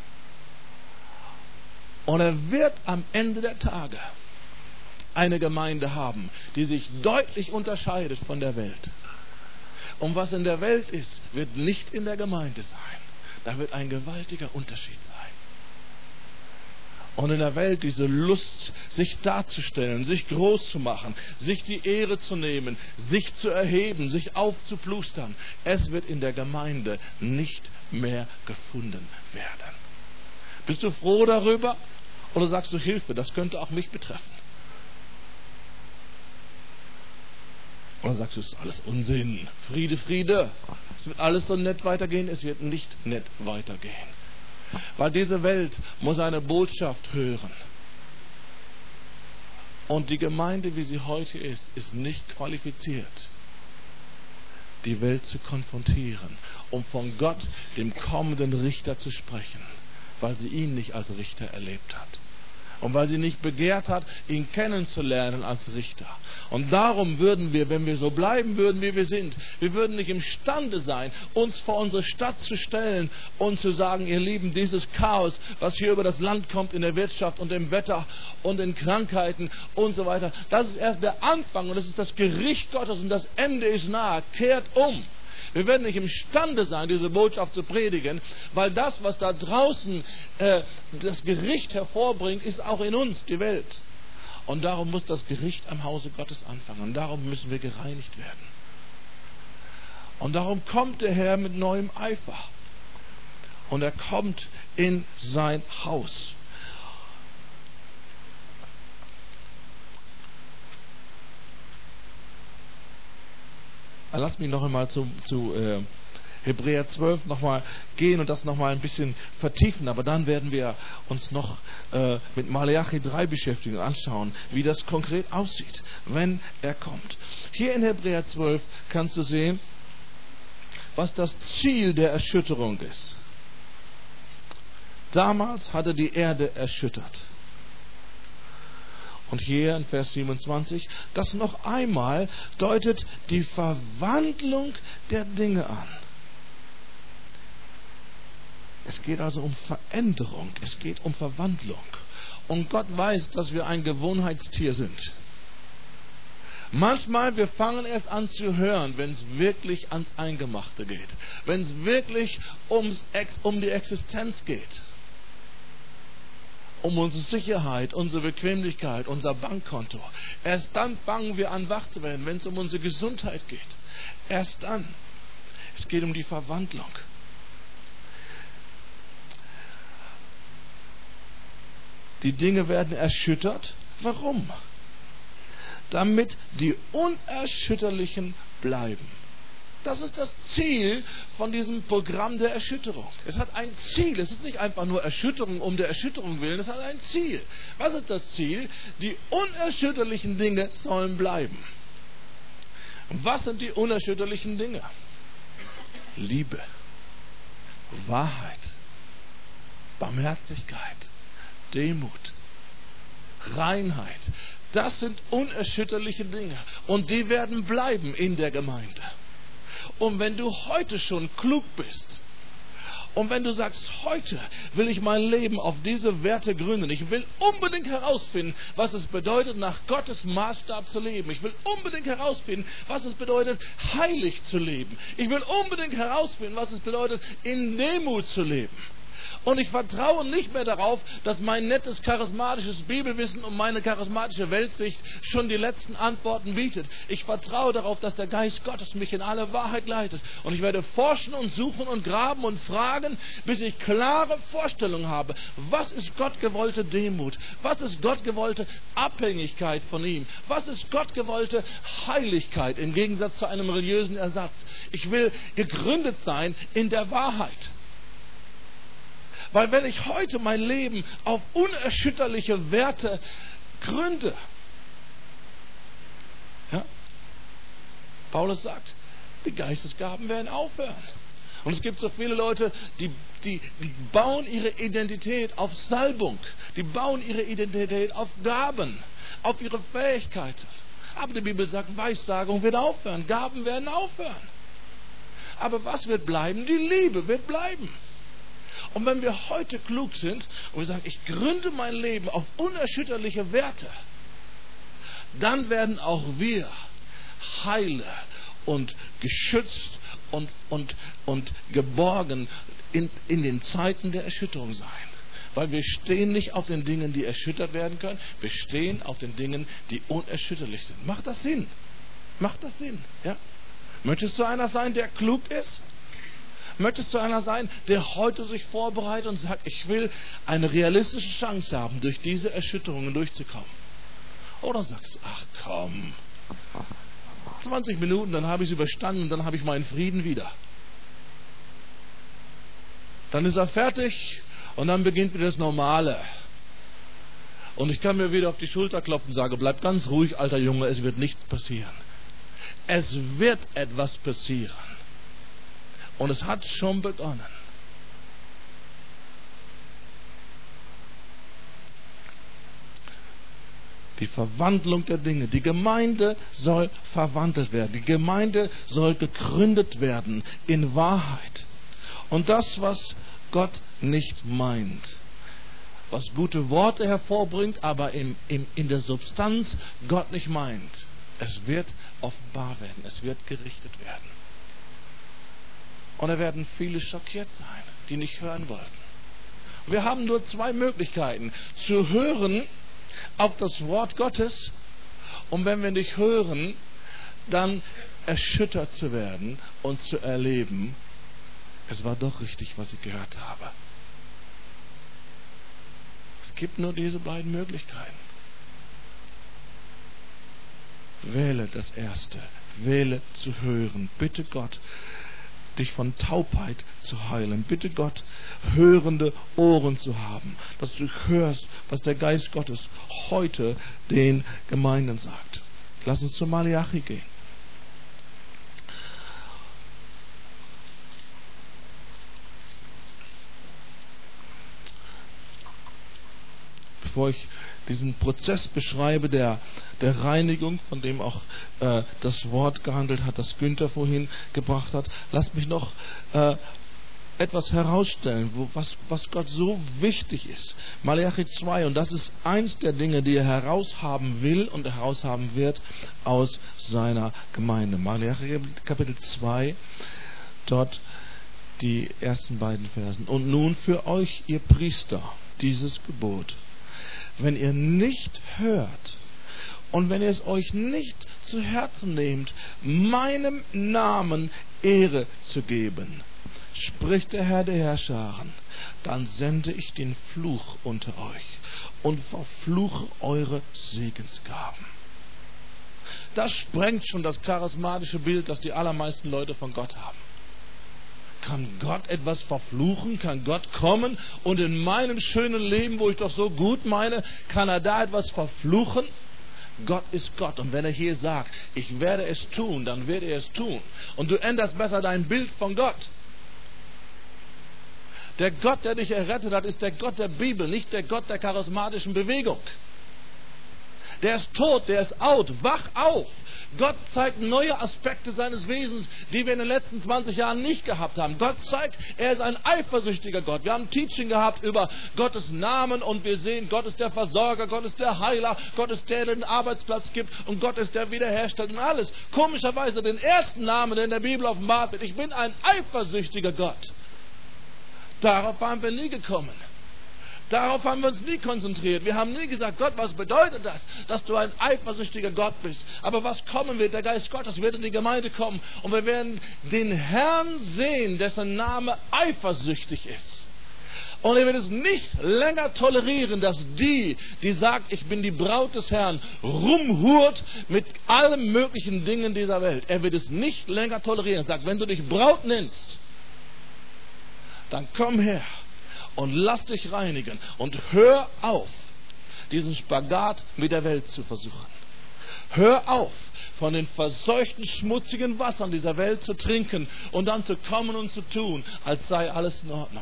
Und er wird am Ende der Tage eine Gemeinde haben, die sich deutlich unterscheidet von der Welt. Und was in der Welt ist, wird nicht in der Gemeinde sein. Da wird ein gewaltiger Unterschied sein. Und in der Welt diese Lust, sich darzustellen, sich groß zu machen, sich die Ehre zu nehmen, sich zu erheben, sich aufzuplustern, es wird in der Gemeinde nicht mehr gefunden werden. Bist du froh darüber? Oder sagst du, Hilfe, das könnte auch mich betreffen? Oder sagst du, es ist alles Unsinn, Friede, Friede, es wird alles so nett weitergehen? Es wird nicht nett weitergehen. Weil diese Welt muss eine Botschaft hören. Und die Gemeinde, wie sie heute ist, ist nicht qualifiziert, die Welt zu konfrontieren, um von Gott, dem kommenden Richter, zu sprechen, weil sie ihn nicht als Richter erlebt hat. Und weil sie nicht begehrt hat, ihn kennenzulernen als Richter. Und darum würden wir, wenn wir so bleiben würden, wie wir sind, wir würden nicht imstande sein, uns vor unsere Stadt zu stellen und zu sagen, ihr Lieben, dieses Chaos, was hier über das Land kommt in der Wirtschaft und im Wetter und in Krankheiten und so weiter, das ist erst der Anfang und das ist das Gericht Gottes und das Ende ist nahe. Kehrt um. Wir werden nicht imstande sein, diese Botschaft zu predigen, weil das, was da draußen äh, das Gericht hervorbringt, ist auch in uns, die Welt. Und darum muss das Gericht am Hause Gottes anfangen. Und darum müssen wir gereinigt werden. Und darum kommt der Herr mit neuem Eifer. Und er kommt in sein Haus. Lass mich noch einmal zu, zu äh, Hebräer zwölf nochmal gehen und das nochmal ein bisschen vertiefen. Aber dann werden wir uns noch äh, mit Malachi drei beschäftigen und anschauen, wie das konkret aussieht, wenn er kommt. Hier in Hebräer zwölf kannst du sehen, was das Ziel der Erschütterung ist. Damals hatte die Erde erschüttert. Und hier in Vers siebenundzwanzig, das noch einmal deutet die Verwandlung der Dinge an. Es geht also um Veränderung, es geht um Verwandlung. Und Gott weiß, dass wir ein Gewohnheitstier sind. Manchmal, wir fangen erst an zu hören, wenn es wirklich ans Eingemachte geht. Wenn es wirklich ums, um die Existenz geht. Um unsere Sicherheit, unsere Bequemlichkeit, unser Bankkonto. Erst dann fangen wir an, wach zu werden, wenn es um unsere Gesundheit geht. Erst dann. Es geht um die Verwandlung. Die Dinge werden erschüttert. Warum? Damit die Unerschütterlichen bleiben. Das ist das Ziel von diesem Programm der Erschütterung. Es hat ein Ziel. Es ist nicht einfach nur Erschütterung um der Erschütterung willen. Es hat ein Ziel. Was ist das Ziel? Die unerschütterlichen Dinge sollen bleiben. Was sind die unerschütterlichen Dinge? Liebe, Wahrheit, Barmherzigkeit, Demut, Reinheit. Das sind unerschütterliche Dinge. Und die werden bleiben in der Gemeinde. Und wenn du heute schon klug bist Und wenn du sagst, heute will ich mein Leben auf diese Werte gründen, ich will unbedingt herausfinden, was es bedeutet, nach Gottes Maßstab zu leben. Ich will unbedingt herausfinden, was es bedeutet, heilig zu leben. Ich will unbedingt herausfinden, was es bedeutet, in Demut zu leben. Und ich vertraue nicht mehr darauf, dass mein nettes, charismatisches Bibelwissen und meine charismatische Weltsicht schon die letzten Antworten bietet. Ich vertraue darauf, dass der Geist Gottes mich in alle Wahrheit leitet. Und ich werde forschen und suchen und graben und fragen, bis ich klare Vorstellungen habe. Was ist Gott gewollte Demut? Was ist Gott gewollte Abhängigkeit von ihm? Was ist Gott gewollte Heiligkeit im Gegensatz zu einem religiösen Ersatz? Ich will gegründet sein in der Wahrheit. Weil wenn ich heute mein Leben auf unerschütterliche Werte gründe, ja, Paulus sagt, die Geistesgaben werden aufhören. Und es gibt so viele Leute, die, die, die bauen ihre Identität auf Salbung, die bauen ihre Identität auf Gaben, auf ihre Fähigkeiten. Aber die Bibel sagt, Weissagung wird aufhören, Gaben werden aufhören. Aber was wird bleiben? Die Liebe wird bleiben. Und wenn wir heute klug sind und wir sagen, ich gründe mein Leben auf unerschütterliche Werte, dann werden auch wir heile und geschützt und, und, und geborgen in, in den Zeiten der Erschütterung sein. Weil wir stehen nicht auf den Dingen, die erschüttert werden können, wir stehen auf den Dingen, die unerschütterlich sind. Macht das Sinn? Macht das Sinn? Ja? Möchtest du einer sein, der klug ist? Möchtest du einer sein, der heute sich vorbereitet und sagt, ich will eine realistische Chance haben, durch diese Erschütterungen durchzukommen? Oder sagst du, ach komm, zwanzig Minuten, dann habe ich es überstanden und dann habe ich meinen Frieden wieder. Dann ist er fertig und dann beginnt wieder das Normale. Und ich kann mir wieder auf die Schulter klopfen und sagen, bleib ganz ruhig, alter Junge, es wird nichts passieren. Es wird etwas passieren. Und es hat schon begonnen. Die Verwandlung der Dinge. Die Gemeinde soll verwandelt werden. Die Gemeinde soll gegründet werden in Wahrheit. Und das, was Gott nicht meint, was gute Worte hervorbringt, aber in, in, in der Substanz Gott nicht meint, es wird offenbar werden. Es wird gerichtet werden. Und da werden viele schockiert sein, die nicht hören wollten. Wir haben nur zwei Möglichkeiten. Zu hören auf das Wort Gottes und wenn wir nicht hören, dann erschüttert zu werden und zu erleben, es war doch richtig, was ich gehört habe. Es gibt nur diese beiden Möglichkeiten. Wähle das Erste. Wähle zu hören. Bitte Gott, dich von Taubheit zu heilen. Bitte Gott, hörende Ohren zu haben, dass du hörst, was der Geist Gottes heute den Gemeinden sagt. Lass uns zu Malachi gehen. Bevor ich diesen Prozess beschreibe der, der Reinigung, von dem auch äh, das Wort gehandelt hat, das Günther vorhin gebracht hat, lasst mich noch äh, etwas herausstellen, wo, was, was Gott so wichtig ist. Malachi zwei, und das ist eins der Dinge, die er heraushaben will und heraushaben wird aus seiner Gemeinde. Malachi Kapitel zwei, dort die ersten beiden Versen. Und nun für euch, ihr Priester, dieses Gebot. Wenn ihr nicht hört und wenn ihr es euch nicht zu Herzen nehmt, meinem Namen Ehre zu geben, spricht der Herr der Herrscharen, dann sende ich den Fluch unter euch und verfluche eure Segensgaben. Das sprengt schon das charismatische Bild, das die allermeisten Leute von Gott haben. Kann Gott etwas verfluchen? Kann Gott kommen und in meinem schönen Leben, wo ich doch so gut meine, kann er da etwas verfluchen? Gott ist Gott und wenn er hier sagt, ich werde es tun, dann wird er es tun. Und du änderst besser dein Bild von Gott. Der Gott, der dich errettet hat, ist der Gott der Bibel, nicht der Gott der charismatischen Bewegung. Der ist tot, der ist out. Wach auf. Gott zeigt neue Aspekte seines Wesens, die wir in den letzten zwanzig Jahren nicht gehabt haben. Gott zeigt, er ist ein eifersüchtiger Gott. Wir haben ein Teaching gehabt über Gottes Namen und wir sehen, Gott ist der Versorger, Gott ist der Heiler, Gott ist der, der den Arbeitsplatz gibt und Gott ist der wiederherstellt und alles. Komischerweise den ersten Namen, der in der Bibel offenbart wird. Ich bin ein eifersüchtiger Gott. Darauf waren wir nie gekommen. Darauf haben wir uns nie konzentriert. Wir haben nie gesagt, Gott, was bedeutet das, dass du ein eifersüchtiger Gott bist? Aber was kommen wird? Der Geist Gottes wird in die Gemeinde kommen und wir werden den Herrn sehen, dessen Name eifersüchtig ist. Und er wird es nicht länger tolerieren, dass die, die sagt, ich bin die Braut des Herrn, rumhurt mit allen möglichen Dingen dieser Welt. Er wird es nicht länger tolerieren. Er sagt, wenn du dich Braut nennst, dann komm her und lass dich reinigen und hör auf, diesen Spagat mit der Welt zu versuchen. Hör auf, von den verseuchten, schmutzigen Wassern dieser Welt zu trinken und dann zu kommen und zu tun, als sei alles in Ordnung.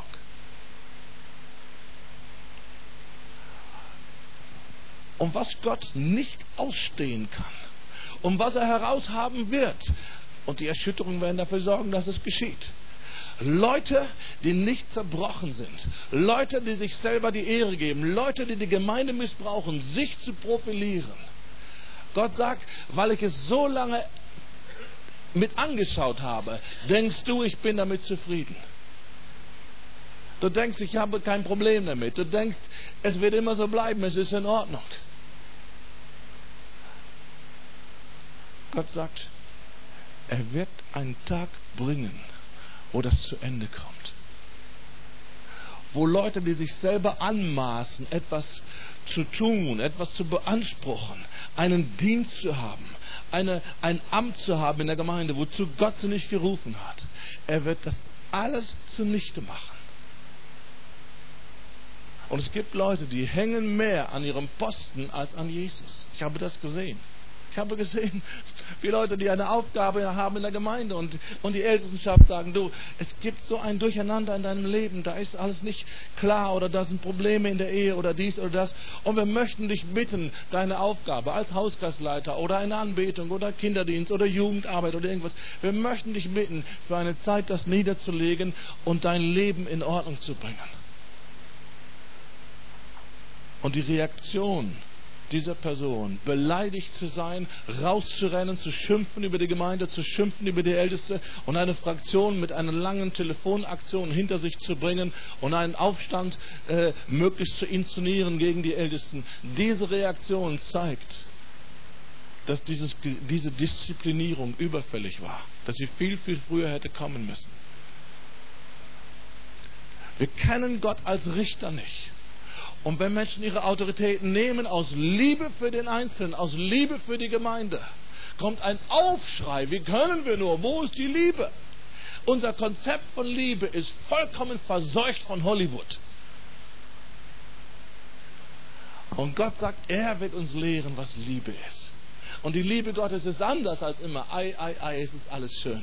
Und was Gott nicht ausstehen kann und was er heraushaben wird, und die Erschütterungen werden dafür sorgen, dass es geschieht. Leute, die nicht zerbrochen sind. Leute, die sich selber die Ehre geben. Leute, die die Gemeinde missbrauchen, sich zu profilieren. Gott sagt, weil ich es so lange mit angeschaut habe, denkst du, ich bin damit zufrieden. Du denkst, ich habe kein Problem damit. Du denkst, es wird immer so bleiben, es ist in Ordnung. Gott sagt, er wird einen Tag bringen, wo das zu Ende kommt. Wo Leute, die sich selber anmaßen, etwas zu tun, etwas zu beanspruchen, einen Dienst zu haben, eine, ein Amt zu haben in der Gemeinde, wozu Gott sie nicht gerufen hat, er wird das alles zunichte machen. Und es gibt Leute, die hängen mehr an ihrem Posten als an Jesus. Ich habe das gesehen. Ich habe gesehen, wie Leute, die eine Aufgabe haben in der Gemeinde und, und die Ältestenschaft sagen, du, es gibt so ein Durcheinander in deinem Leben, da ist alles nicht klar oder da sind Probleme in der Ehe oder dies oder das und wir möchten dich bitten, deine Aufgabe als Hauskreisleiter oder eine Anbetung oder Kinderdienst oder Jugendarbeit oder irgendwas, wir möchten dich bitten, für eine Zeit das niederzulegen und dein Leben in Ordnung zu bringen. Und die Reaktion dieser Person, beleidigt zu sein, rauszurennen, zu schimpfen über die Gemeinde, zu schimpfen über die Älteste und eine Fraktion mit einer langen Telefonaktion hinter sich zu bringen und einen Aufstand äh, möglichst zu inszenieren gegen die Ältesten. Diese Reaktion zeigt, dass dieses, diese Disziplinierung überfällig war, dass sie viel, viel früher hätte kommen müssen. Wir kennen Gott als Richter nicht. Und wenn Menschen ihre Autoritäten nehmen aus Liebe für den Einzelnen, aus Liebe für die Gemeinde, kommt ein Aufschrei. Wie können wir nur? Wo ist die Liebe? Unser Konzept von Liebe ist vollkommen verseucht von Hollywood. Und Gott sagt, er wird uns lehren, was Liebe ist. Und die Liebe Gottes ist anders als immer. Ei, ei, ei, es ist alles schön.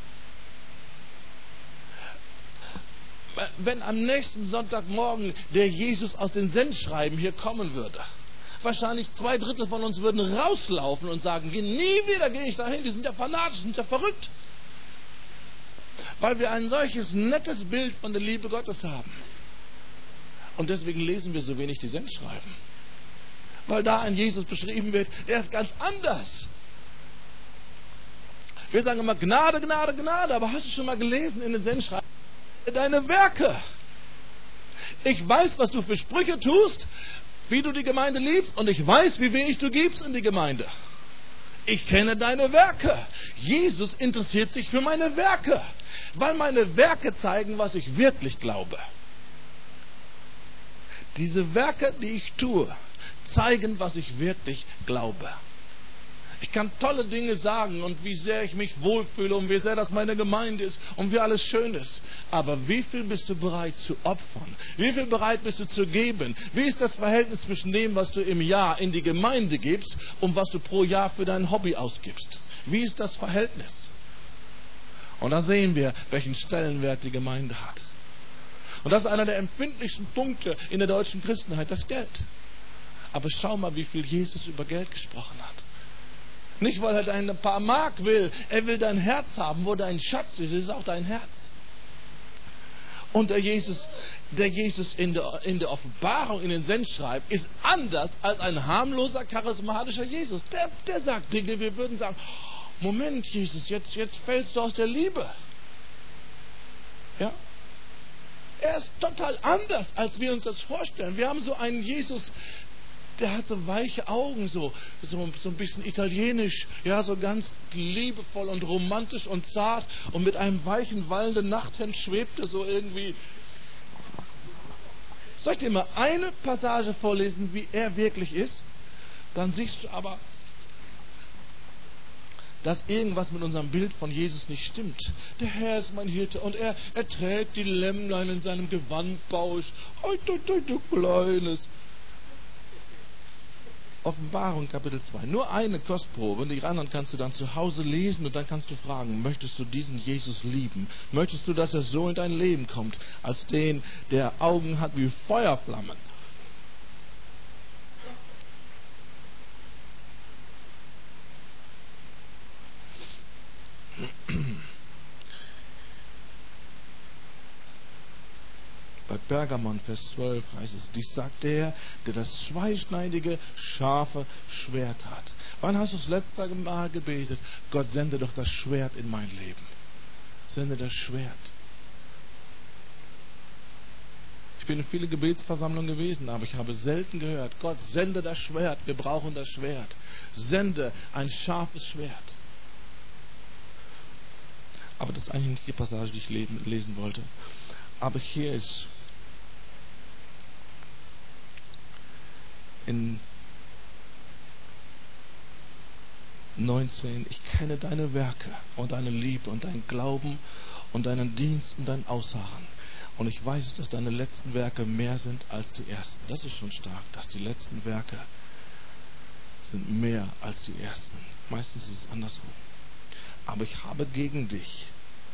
Wenn am nächsten Sonntagmorgen der Jesus aus den Sendschreiben hier kommen würde, wahrscheinlich zwei Drittel von uns würden rauslaufen und sagen, nie wieder gehe ich dahin, die sind ja fanatisch, sind ja verrückt. Weil wir ein solches nettes Bild von der Liebe Gottes haben. Und deswegen lesen wir so wenig die Sendschreiben. Weil da ein Jesus beschrieben wird, der ist ganz anders. Wir sagen immer Gnade, Gnade, Gnade, aber hast du schon mal gelesen in den Sendschreiben? Deine Werke. Ich weiß, was du für Sprüche tust, wie du die Gemeinde liebst und ich weiß, wie wenig du gibst in die Gemeinde. Ich kenne deine Werke. Jesus interessiert sich für meine Werke, weil meine Werke zeigen, was ich wirklich glaube. Diese Werke, die ich tue, zeigen, was ich wirklich glaube. Ich kann tolle Dinge sagen und wie sehr ich mich wohlfühle und wie sehr das meine Gemeinde ist und wie alles schön ist. Aber wie viel bist du bereit zu opfern? Wie viel bereit bist du zu geben? Wie ist das Verhältnis zwischen dem, was du im Jahr in die Gemeinde gibst und was du pro Jahr für dein Hobby ausgibst? Wie ist das Verhältnis? Und da sehen wir, welchen Stellenwert die Gemeinde hat. Und das ist einer der empfindlichsten Punkte in der deutschen Christenheit, das Geld. Aber schau mal, wie viel Jesus über Geld gesprochen hat. Nicht, weil er dein paar Mark will. Er will dein Herz haben. Wo dein Schatz ist, ist auch dein Herz. Und der Jesus, der Jesus in der, in der Offenbarung, in den Sendschreiben, ist anders als ein harmloser, charismatischer Jesus. Der, der sagt Dinge, wir würden sagen, Moment, Jesus, jetzt, jetzt fällst du aus der Liebe. Ja? Er ist total anders, als wir uns das vorstellen. Wir haben so einen Jesus, der hat so weiche Augen, so, so, so ein bisschen italienisch, ja, so ganz liebevoll und romantisch und zart, und mit einem weichen, wallenden Nachthemd schwebt er so irgendwie. Soll ich dir mal eine Passage vorlesen, wie er wirklich ist? Dann siehst du aber, dass irgendwas mit unserem Bild von Jesus nicht stimmt. Der Herr ist mein Hirte und er, er trägt die Lämmlein in seinem Gewandbausch. Oh, du, du, du Kleines. Offenbarung Kapitel zwei. Nur eine Kostprobe, und die anderen kannst du dann zu Hause lesen, und dann kannst du fragen, möchtest du diesen Jesus lieben? Möchtest du, dass er so in dein Leben kommt, als den, der Augen hat wie Feuerflammen? Bei Pergamon, Vers zwölf heißt es, dies sagt der, der das zweischneidige, scharfe Schwert hat. Wann hast du das letzte Mal gebetet? Gott, sende doch das Schwert in mein Leben. Sende das Schwert. Ich bin in viele Gebetsversammlungen gewesen, aber ich habe selten gehört, Gott, sende das Schwert, wir brauchen das Schwert. Sende ein scharfes Schwert. Aber das ist eigentlich nicht die Passage, die ich lesen wollte. Aber hier ist in neunzehn, ich kenne deine Werke und deine Liebe und deinen Glauben und deinen Dienst und dein Ausharren. Und ich weiß, dass deine letzten Werke mehr sind als die ersten. Das ist schon stark, dass die letzten Werke sind mehr als die ersten. Meistens ist es andersrum. Aber ich habe gegen dich,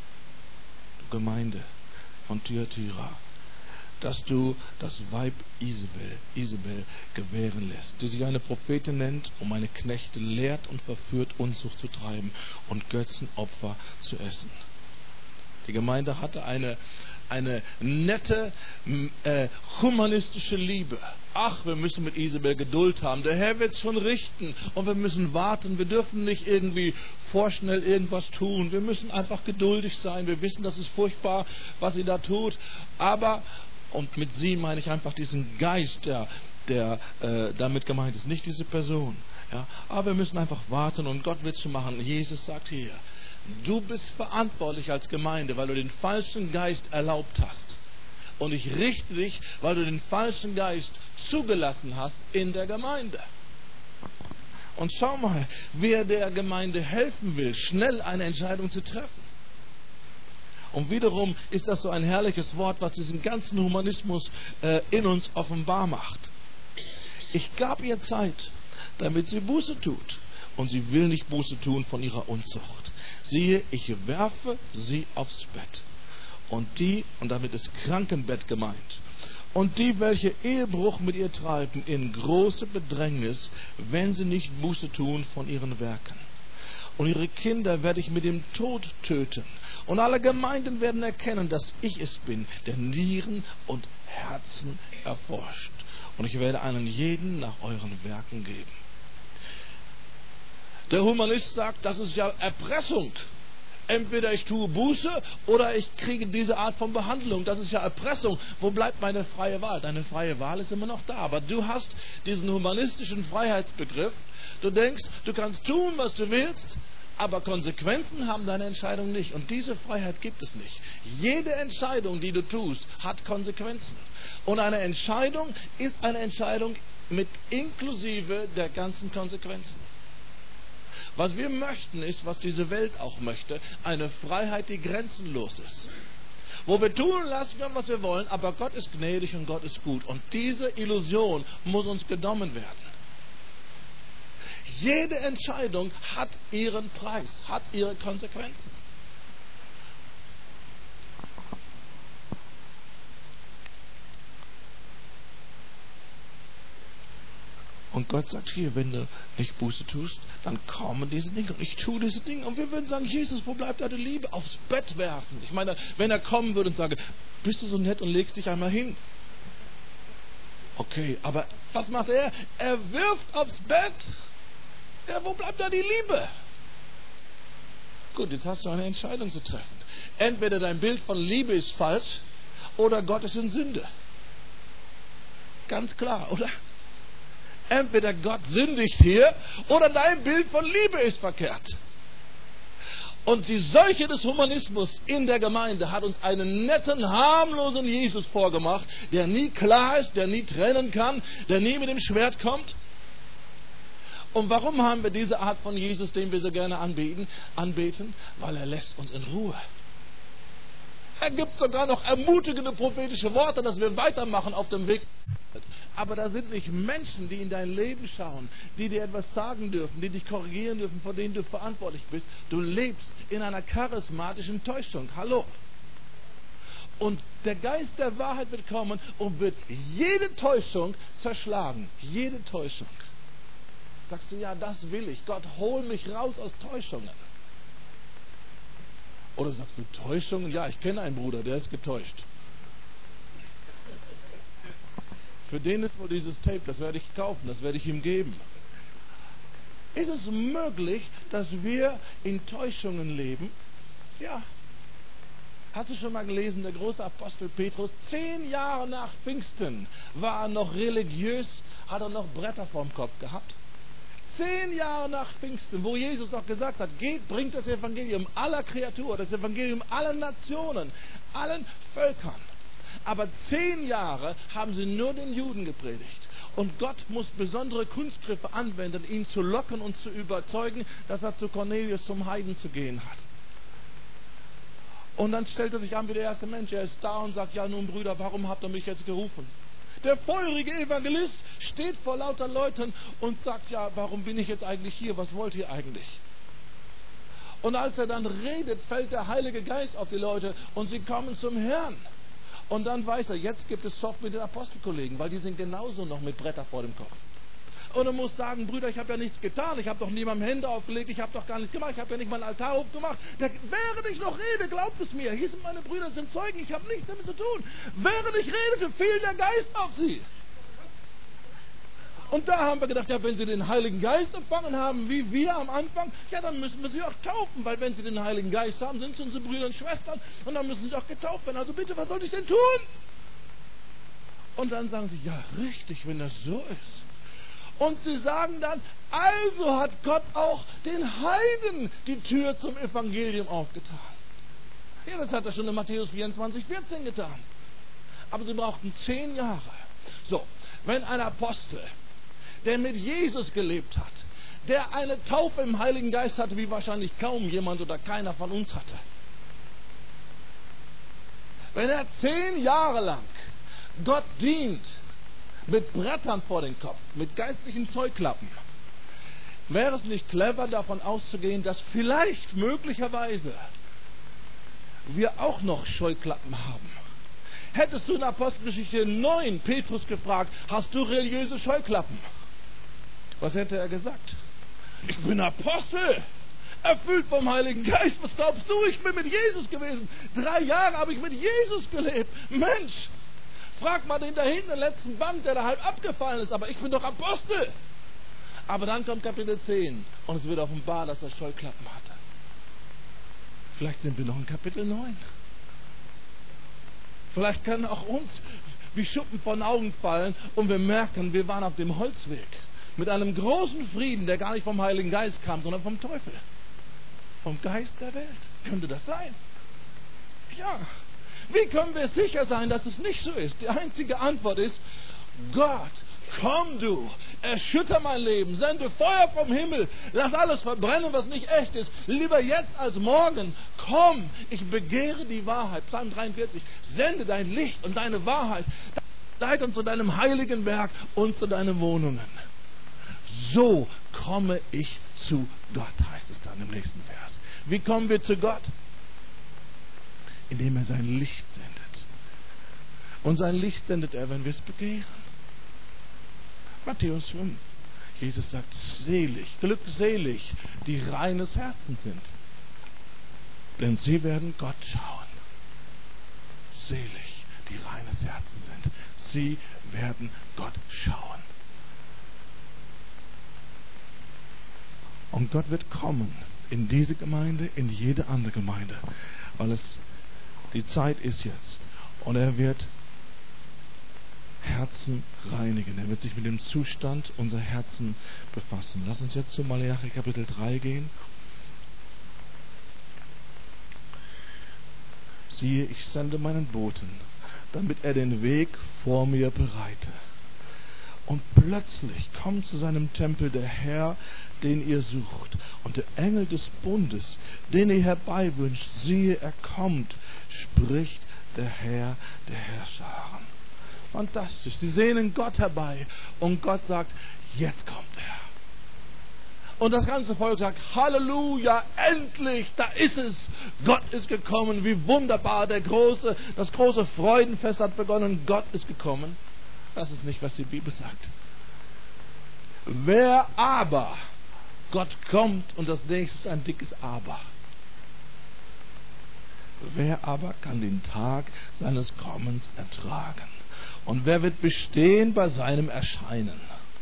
du Gemeinde von Thyatira, dass du das Weib Isabel, Isabel gewähren lässt, die sich eine Prophetin nennt, um meine Knechte lehrt und verführt, Unzucht zu treiben und Götzenopfer zu essen. Die Gemeinde hatte eine, eine nette, äh, humanistische Liebe. Ach, wir müssen mit Isabel Geduld haben. Der Herr wird es schon richten. Und wir müssen warten. Wir dürfen nicht irgendwie vorschnell irgendwas tun. Wir müssen einfach geduldig sein. Wir wissen, das ist furchtbar, was sie da tut. Aber, und mit sie meine ich einfach diesen Geist, der, der äh, damit gemeint ist. Nicht diese Person. Ja? Aber wir müssen einfach warten und Gott wird es schon machen. Jesus sagt hier, du bist verantwortlich als Gemeinde, weil du den falschen Geist erlaubt hast. Und ich richte dich, weil du den falschen Geist zugelassen hast in der Gemeinde. Und schau mal, wer der Gemeinde helfen will, schnell eine Entscheidung zu treffen. Und wiederum ist das so ein herrliches Wort, was diesen ganzen Humanismus äh, in uns offenbar macht. Ich gab ihr Zeit, damit sie Buße tut. Und sie will nicht Buße tun von ihrer Unzucht. Siehe, ich werfe sie aufs Bett. Und die, und damit ist Krankenbett gemeint, und die, welche Ehebruch mit ihr treiben, in große Bedrängnis, wenn sie nicht Buße tun von ihren Werken. Und ihre Kinder werde ich mit dem Tod töten. Und alle Gemeinden werden erkennen, dass ich es bin, der Nieren und Herzen erforscht. Und ich werde einen jeden nach euren Werken geben. Der Humanist sagt, das ist ja Erpressung. Entweder ich tue Buße oder ich kriege diese Art von Behandlung. Das ist ja Erpressung. Wo bleibt meine freie Wahl? Deine freie Wahl ist immer noch da. Aber du hast diesen humanistischen Freiheitsbegriff. Du denkst, du kannst tun, was du willst, aber Konsequenzen haben deine Entscheidung nicht. Und diese Freiheit gibt es nicht. Jede Entscheidung, die du tust, hat Konsequenzen. Und eine Entscheidung ist eine Entscheidung mit inklusive der ganzen Konsequenzen. Was wir möchten, ist, was diese Welt auch möchte, eine Freiheit, die grenzenlos ist. Wo wir tun lassen können, was wir wollen, aber Gott ist gnädig und Gott ist gut. Und diese Illusion muss uns genommen werden. Jede Entscheidung hat ihren Preis, hat ihre Konsequenzen. Und Gott sagt hier, wenn du nicht Buße tust, dann kommen diese Dinge. Und ich tue diese Dinge. Und wir würden sagen, Jesus, wo bleibt deine Liebe? Aufs Bett werfen. Ich meine, wenn er kommen würde und sage, bist du so nett und legst dich einmal hin? Okay, aber was macht er? Er wirft aufs Bett. Ja, wo bleibt da die Liebe? Gut, jetzt hast du eine Entscheidung zu treffen. Entweder dein Bild von Liebe ist falsch oder Gott ist in Sünde. Ganz klar, oder? Entweder Gott sündigt hier oder dein Bild von Liebe ist verkehrt. Und die Seuche des Humanismus in der Gemeinde hat uns einen netten, harmlosen Jesus vorgemacht, der nie klar ist, der nie trennen kann, der nie mit dem Schwert kommt. Und warum haben wir diese Art von Jesus, den wir so gerne anbeten? Anbeten? Weil er lässt uns in Ruhe. Er gibt sogar noch ermutigende prophetische Worte, dass wir weitermachen auf dem Weg. Aber da sind nicht Menschen, die in dein Leben schauen, die dir etwas sagen dürfen, die dich korrigieren dürfen, vor denen du verantwortlich bist. Du lebst in einer charismatischen Täuschung. Hallo. Und der Geist der Wahrheit wird kommen und wird jede Täuschung zerschlagen. Jede Täuschung. Sagst du, ja, das will ich. Gott, hol mich raus aus Täuschungen. Oder sagst du, Täuschungen? Ja, ich kenne einen Bruder, der ist getäuscht. Für den ist wohl dieses Tape, das werde ich kaufen, das werde ich ihm geben. Ist es möglich, dass wir in Täuschungen leben? Ja. Hast du schon mal gelesen, der große Apostel Petrus, zehn Jahre nach Pfingsten war er noch religiös, hat er noch Bretter vorm Kopf gehabt? Zehn Jahre nach Pfingsten, wo Jesus doch gesagt hat, geht, bringt das Evangelium aller Kreaturen, das Evangelium allen Nationen, allen Völkern. Aber zehn Jahre haben sie nur den Juden gepredigt. Und Gott muss besondere Kunstgriffe anwenden, ihn zu locken und zu überzeugen, dass er zu Cornelius zum Heiden zu gehen hat. Und dann stellt er sich an wie der erste Mensch. Er ist da und sagt, ja nun Brüder, warum habt ihr mich jetzt gerufen? Der feurige Evangelist steht vor lauter Leuten und sagt, ja, warum bin ich jetzt eigentlich hier? Was wollt ihr eigentlich? Und als er dann redet, fällt der Heilige Geist auf die Leute und sie kommen zum Herrn. Und dann weiß er, jetzt gibt es Zoff mit den Apostelkollegen, weil die sind genauso noch mit Bretter vor dem Kopf. Und er muss sagen, Brüder, ich habe ja nichts getan, ich habe doch niemandem Hände aufgelegt, ich habe doch gar nichts gemacht, ich habe ja nicht mal einen Altar aufgemacht. Der, während ich noch rede, glaubt es mir, hier sind meine Brüder, sind Zeugen, ich habe nichts damit zu tun. Während ich redete, fiel der Geist auf sie. Und da haben wir gedacht, ja, wenn sie den Heiligen Geist empfangen haben, wie wir am Anfang, ja, dann müssen wir sie auch taufen, weil wenn sie den Heiligen Geist haben, sind sie unsere Brüder und Schwestern und dann müssen sie auch getauft werden. Also bitte, was soll ich denn tun? Und dann sagen sie, ja, richtig, wenn das so ist. Und sie sagen dann, also hat Gott auch den Heiden die Tür zum Evangelium aufgetan. Ja, das hat er schon in Matthäus vierundzwanzig, vierzehn getan. Aber sie brauchten zehn Jahre. So, wenn ein Apostel, der mit Jesus gelebt hat, der eine Taufe im Heiligen Geist hatte, wie wahrscheinlich kaum jemand oder keiner von uns hatte. Wenn er zehn Jahre lang Gott dient, mit Brettern vor den Kopf, mit geistlichen Scheuklappen, wäre es nicht clever davon auszugehen, dass vielleicht möglicherweise wir auch noch Scheuklappen haben. Hättest du in Apostelgeschichte neun Petrus gefragt, hast du religiöse Scheuklappen? Was hätte er gesagt? Ich bin Apostel, erfüllt vom Heiligen Geist. Was glaubst du? Ich bin mit Jesus gewesen. Drei Jahre habe ich mit Jesus gelebt. Mensch, frag mal den da hinten, den letzten Band, der da halb abgefallen ist. Aber ich bin doch Apostel. Aber dann kommt Kapitel zehn und es wird offenbar, dass er Scheuklappen hatte. Vielleicht sind wir noch in Kapitel neun. Vielleicht kann auch uns wie Schuppen von den Augen fallen und wir merken, wir waren auf dem Holzweg. Mit einem großen Frieden, der gar nicht vom Heiligen Geist kam, sondern vom Teufel. Vom Geist der Welt. Könnte das sein? Ja. Wie können wir sicher sein, dass es nicht so ist? Die einzige Antwort ist, Gott, komm du, erschütter mein Leben, sende Feuer vom Himmel, lass alles verbrennen, was nicht echt ist, lieber jetzt als morgen, komm, ich begehre die Wahrheit, Psalm dreiundvierzig, sende dein Licht und deine Wahrheit, leit uns zu deinem heiligen Werk und zu deinen Wohnungen. So komme ich zu Gott, heißt es dann im nächsten Vers. Wie kommen wir zu Gott? Indem er sein Licht sendet. Und sein Licht sendet er, wenn wir es begehren. Matthäus fünf. Jesus sagt, selig, glückselig, die reines Herzens sind. Denn sie werden Gott schauen. Selig, die reines Herzens sind. Sie werden Gott schauen. Und Gott wird kommen in diese Gemeinde, in jede andere Gemeinde. Weil es die Zeit ist jetzt. Und er wird Herzen reinigen. Er wird sich mit dem Zustand unserer Herzen befassen. Lass uns jetzt zu Malachi Kapitel drei gehen. Siehe, ich sende meinen Boten, damit er den Weg vor mir bereite. Und plötzlich kommt zu seinem Tempel der Herr, den ihr sucht. Und der Engel des Bundes, den ihr herbeiwünscht, siehe, er kommt, spricht der Herr der Herrscharen. Fantastisch. Sie sehnen Gott herbei. Und Gott sagt, jetzt kommt er. Und das ganze Volk sagt, Halleluja, endlich, da ist es. Gott ist gekommen. Wie wunderbar, der große, das große Freudenfest hat begonnen. Gott ist gekommen. Das ist nicht, was die Bibel sagt. Wer aber, Gott kommt, und das nächste ist ein dickes Aber. Wer aber kann den Tag seines Kommens ertragen? Und wer wird bestehen bei seinem Erscheinen?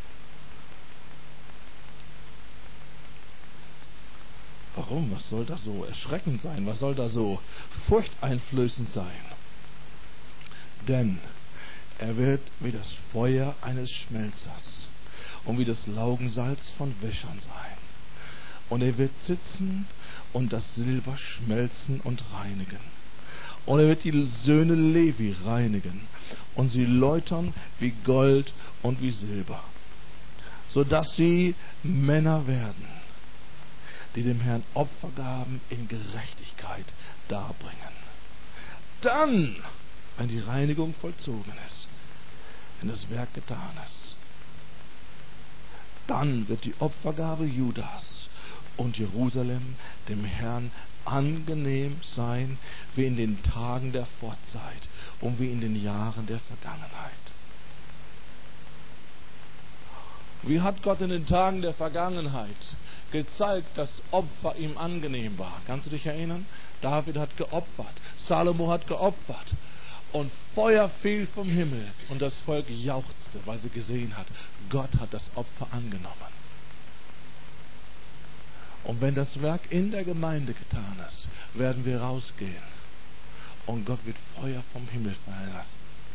Warum? Was soll das so erschreckend sein? Was soll da so furchteinflößend sein? Denn er wird wie das Feuer eines Schmelzers und wie das Laugensalz von Wäschern sein. Und er wird sitzen und das Silber schmelzen und reinigen. Und er wird die Söhne Levi reinigen und sie läutern wie Gold und wie Silber, sodass sie Männer werden, die dem Herrn Opfergaben in Gerechtigkeit darbringen. Dann, wenn die Reinigung vollzogen ist, wenn das Werk getan ist, dann wird die Opfergabe Judas und Jerusalem dem Herrn angenehm sein, wie in den Tagen der Vorzeit und wie in den Jahren der Vergangenheit. Wie hat Gott in den Tagen der Vergangenheit gezeigt, dass Opfer ihm angenehm war? Kannst du dich erinnern? David hat geopfert, Salomo hat geopfert und Feuer fiel vom Himmel und das Volk jauchzte, weil sie gesehen hat, Gott hat das Opfer angenommen. Und wenn das Werk in der Gemeinde getan ist, werden wir rausgehen und Gott wird Feuer vom Himmel fallen lassen.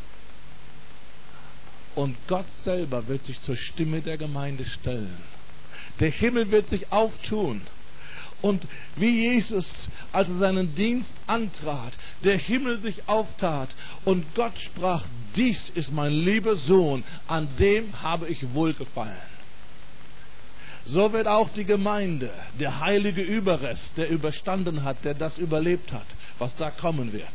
Und Gott selber wird sich zur Stimme der Gemeinde stellen. Der Himmel wird sich auftun. Und wie Jesus, als er seinen Dienst antrat, der Himmel sich auftat und Gott sprach, dies ist mein lieber Sohn, an dem habe ich wohlgefallen. So wird auch die Gemeinde, der heilige Überrest, der überstanden hat, der das überlebt hat, was da kommen wird.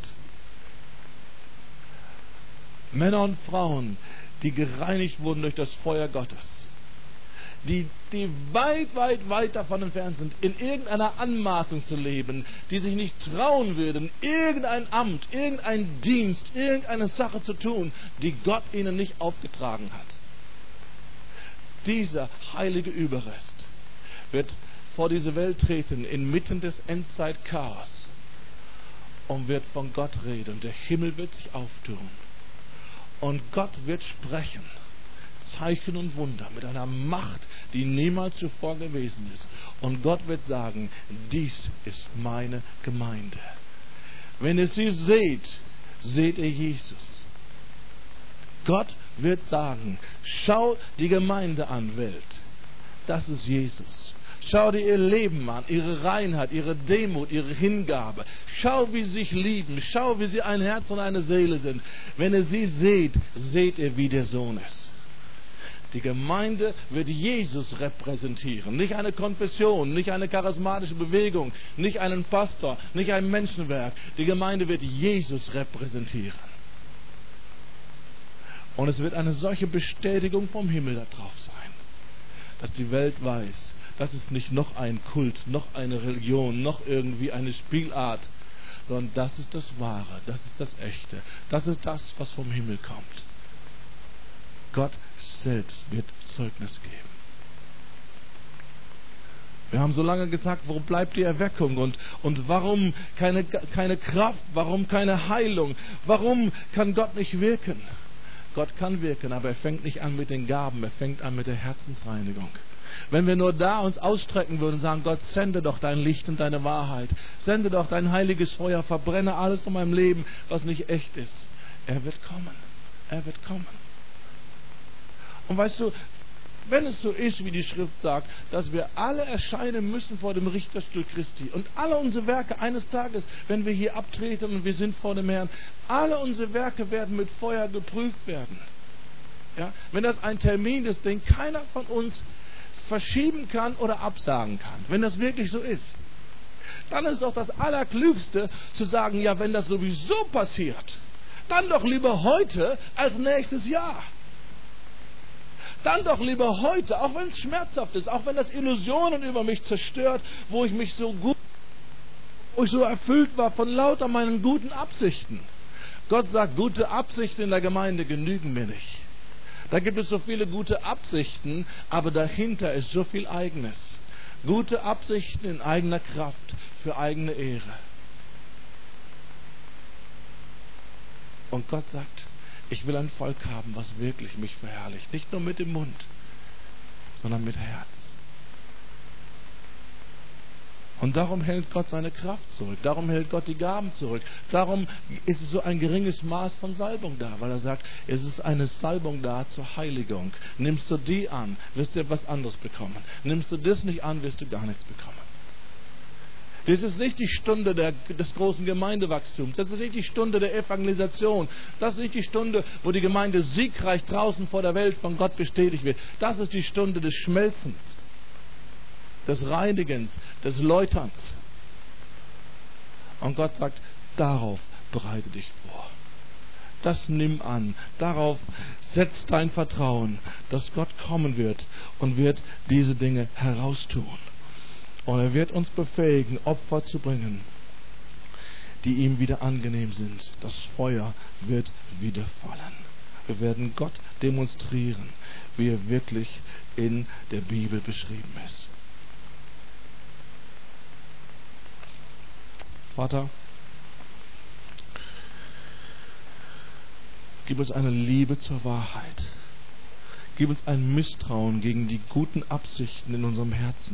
Männer und Frauen, die gereinigt wurden durch das Feuer Gottes. Die, die weit, weit, weit davon entfernt sind, in irgendeiner Anmaßung zu leben, die sich nicht trauen würden, irgendein Amt, irgendein Dienst, irgendeine Sache zu tun, die Gott ihnen nicht aufgetragen hat. Dieser heilige Überrest wird vor diese Welt treten, inmitten des Endzeit-Chaos und wird von Gott reden. Der Himmel wird sich auftun und Gott wird sprechen. Zeichen und Wunder mit einer Macht, die niemals zuvor gewesen ist. Und Gott wird sagen, dies ist meine Gemeinde. Wenn ihr sie seht, seht ihr Jesus. Gott wird sagen, schau die Gemeinde an, Welt. Das ist Jesus. Schau dir ihr Leben an, ihre Reinheit, ihre Demut, ihre Hingabe. Schau, wie sie sich lieben. Schau, wie sie ein Herz und eine Seele sind. Wenn ihr sie seht, seht ihr, wie der Sohn ist. Die Gemeinde wird Jesus repräsentieren. Nicht eine Konfession, nicht eine charismatische Bewegung, nicht einen Pastor, nicht ein Menschenwerk. Die Gemeinde wird Jesus repräsentieren. Und es wird eine solche Bestätigung vom Himmel da drauf sein, dass die Welt weiß, das ist nicht noch ein Kult, noch eine Religion, noch irgendwie eine Spielart, sondern das ist das Wahre, das ist das Echte, das ist das, was vom Himmel kommt. Gott selbst wird Zeugnis geben. Wir haben so lange gesagt, wo bleibt die Erweckung und, und warum keine, keine Kraft, warum keine Heilung, warum kann Gott nicht wirken? Gott kann wirken, aber er fängt nicht an mit den Gaben, er fängt an mit der Herzensreinigung. Wenn wir nur da uns ausstrecken würden und sagen, Gott, sende doch dein Licht und deine Wahrheit, sende doch dein heiliges Feuer, verbrenne alles in meinem Leben, was nicht echt ist. Er wird kommen, er wird kommen. Und weißt du, wenn es so ist, wie die Schrift sagt, dass wir alle erscheinen müssen vor dem Richterstuhl Christi und alle unsere Werke eines Tages, wenn wir hier abtreten und wir sind vor dem Herrn, alle unsere Werke werden mit Feuer geprüft werden. Ja? Wenn das ein Termin ist, den keiner von uns verschieben kann oder absagen kann, wenn das wirklich so ist, dann ist doch das Allerklügste zu sagen, ja, wenn das sowieso passiert, dann doch lieber heute als nächstes Jahr. Dann doch lieber heute, auch wenn es schmerzhaft ist, auch wenn das Illusionen über mich zerstört, wo ich mich so gut, wo ich so erfüllt war von lauter meinen guten Absichten. Gott sagt, gute Absichten in der Gemeinde genügen mir nicht. Da gibt es so viele gute Absichten, aber dahinter ist so viel Eigenes. Gute Absichten in eigener Kraft für eigene Ehre. Und Gott sagt, ich will ein Volk haben, was wirklich mich verherrlicht. Nicht nur mit dem Mund, sondern mit Herz. Und darum hält Gott seine Kraft zurück. Darum hält Gott die Gaben zurück. Darum ist es so ein geringes Maß von Salbung da, weil er sagt, es ist eine Salbung da zur Heiligung. Nimmst du die an, wirst du etwas anderes bekommen. Nimmst du das nicht an, wirst du gar nichts bekommen. Das ist nicht die Stunde der, des großen Gemeindewachstums. Das ist nicht die Stunde der Evangelisation. Das ist nicht die Stunde, wo die Gemeinde siegreich draußen vor der Welt von Gott bestätigt wird. Das ist die Stunde des Schmelzens, des Reinigens, des Läuterns. Und Gott sagt, darauf bereite dich vor. Das nimm an. Darauf setz dein Vertrauen, dass Gott kommen wird und wird diese Dinge heraustun. Und er wird uns befähigen, Opfer zu bringen, die ihm wieder angenehm sind. Das Feuer wird wieder fallen. Wir werden Gott demonstrieren, wie er wirklich in der Bibel beschrieben ist. Vater, gib uns eine Liebe zur Wahrheit. Gib uns ein Misstrauen gegen die guten Absichten in unserem Herzen.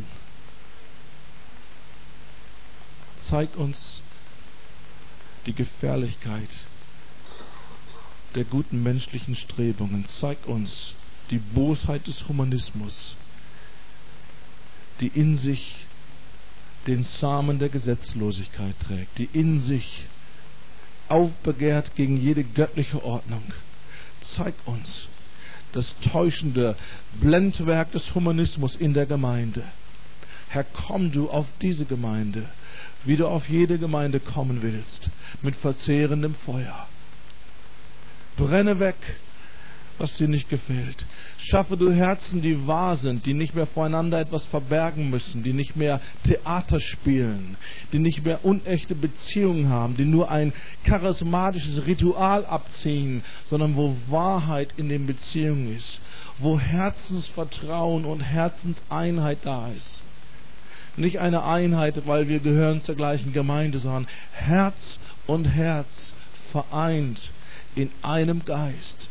Zeig uns die Gefährlichkeit der guten menschlichen Strebungen. Zeig uns die Bosheit des Humanismus, die in sich den Samen der Gesetzlosigkeit trägt, die in sich aufbegehrt gegen jede göttliche Ordnung. Zeig uns das täuschende Blendwerk des Humanismus in der Gemeinde. Herr, komm du auf diese Gemeinde, wie du auf jede Gemeinde kommen willst, mit verzehrendem Feuer. Brenne weg, was dir nicht gefällt. Schaffe du Herzen, die wahr sind, die nicht mehr voreinander etwas verbergen müssen, die nicht mehr Theater spielen, die nicht mehr unechte Beziehungen haben, die nur ein charismatisches Ritual abziehen, sondern wo Wahrheit in den Beziehungen ist, wo Herzensvertrauen und Herzenseinheit da ist. Nicht eine Einheit, weil wir gehören zur gleichen Gemeinde, sondern Herz und Herz vereint in einem Geist.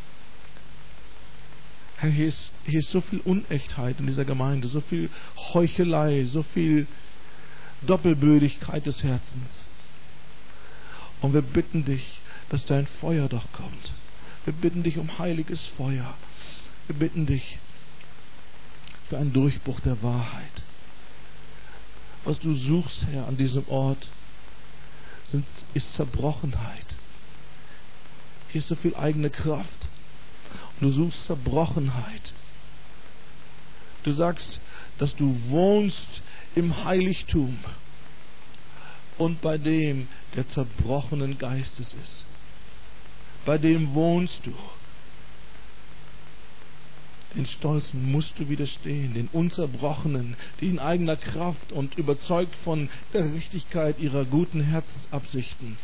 Herr, hier ist, hier ist so viel Unechtheit in dieser Gemeinde, so viel Heuchelei, so viel Doppelbödigkeit des Herzens. Und wir bitten dich, dass dein Feuer doch kommt. Wir bitten dich um heiliges Feuer. Wir bitten dich für einen Durchbruch der Wahrheit. Was du suchst, Herr, an diesem Ort, sind, ist Zerbrochenheit. Hier ist so viel eigene Kraft. Und du suchst Zerbrochenheit. Du sagst, dass du wohnst im Heiligtum und bei dem, der zerbrochenen Geistes ist. Bei dem wohnst du. Den Stolzen musst du widerstehen, den Unzerbrochenen, die in eigener Kraft und überzeugt von der Richtigkeit ihrer guten Herzensabsichten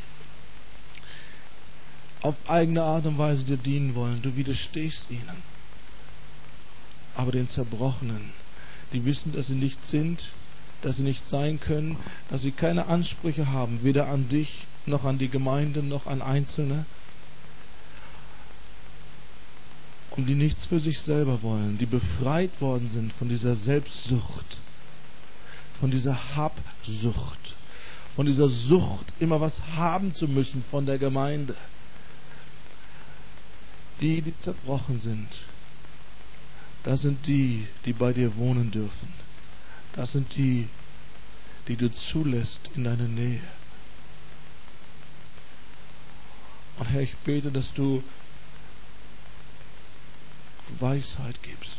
auf eigene Art und Weise dir dienen wollen. Du widerstehst ihnen. Aber den Zerbrochenen, die wissen, dass sie nicht sind, dass sie nicht sein können, dass sie keine Ansprüche haben, weder an dich, noch an die Gemeinde, noch an Einzelne. Und die nichts für sich selber wollen, die befreit worden sind von dieser Selbstsucht, von dieser Habsucht, von dieser Sucht, immer was haben zu müssen von der Gemeinde. Die, die zerbrochen sind, das sind die, die bei dir wohnen dürfen. Das sind die, die du zulässt in deine Nähe. Und Herr, ich bete, dass du Weisheit gibst.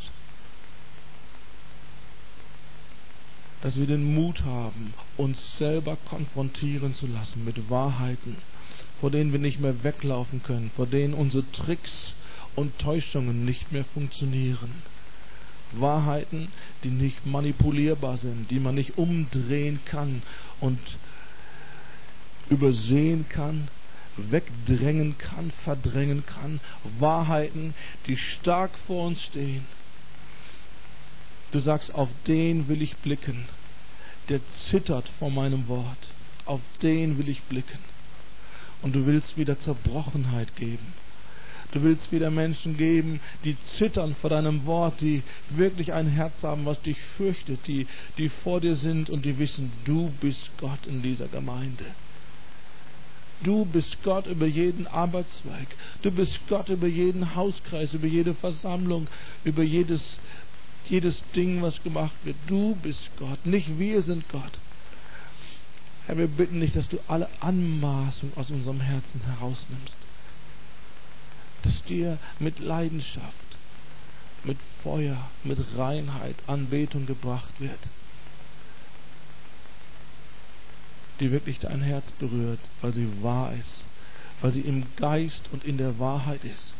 Dass wir den Mut haben, uns selber konfrontieren zu lassen mit Wahrheiten, vor denen wir nicht mehr weglaufen können, vor denen unsere Tricks und Täuschungen nicht mehr funktionieren. Wahrheiten, die nicht manipulierbar sind, die man nicht umdrehen kann und übersehen kann, wegdrängen kann, verdrängen kann. Wahrheiten, die stark vor uns stehen. Du sagst, auf den will ich blicken, der zittert vor meinem Wort. Auf den will ich blicken. Und du willst wieder Zerbrochenheit geben. Du willst wieder Menschen geben, die zittern vor deinem Wort, die wirklich ein Herz haben, was dich fürchtet, die, die vor dir sind und die wissen, du bist Gott in dieser Gemeinde. Du bist Gott über jeden Arbeitszweig. Du bist Gott über jeden Hauskreis, über jede Versammlung, über jedes, jedes Ding, was gemacht wird. Du bist Gott, nicht wir sind Gott. Herr, wir bitten dich, dass du alle Anmaßung aus unserem Herzen herausnimmst. Dass dir mit Leidenschaft, mit Feuer, mit Reinheit Anbetung gebracht wird, die wirklich dein Herz berührt, weil sie wahr ist, weil sie im Geist und in der Wahrheit ist.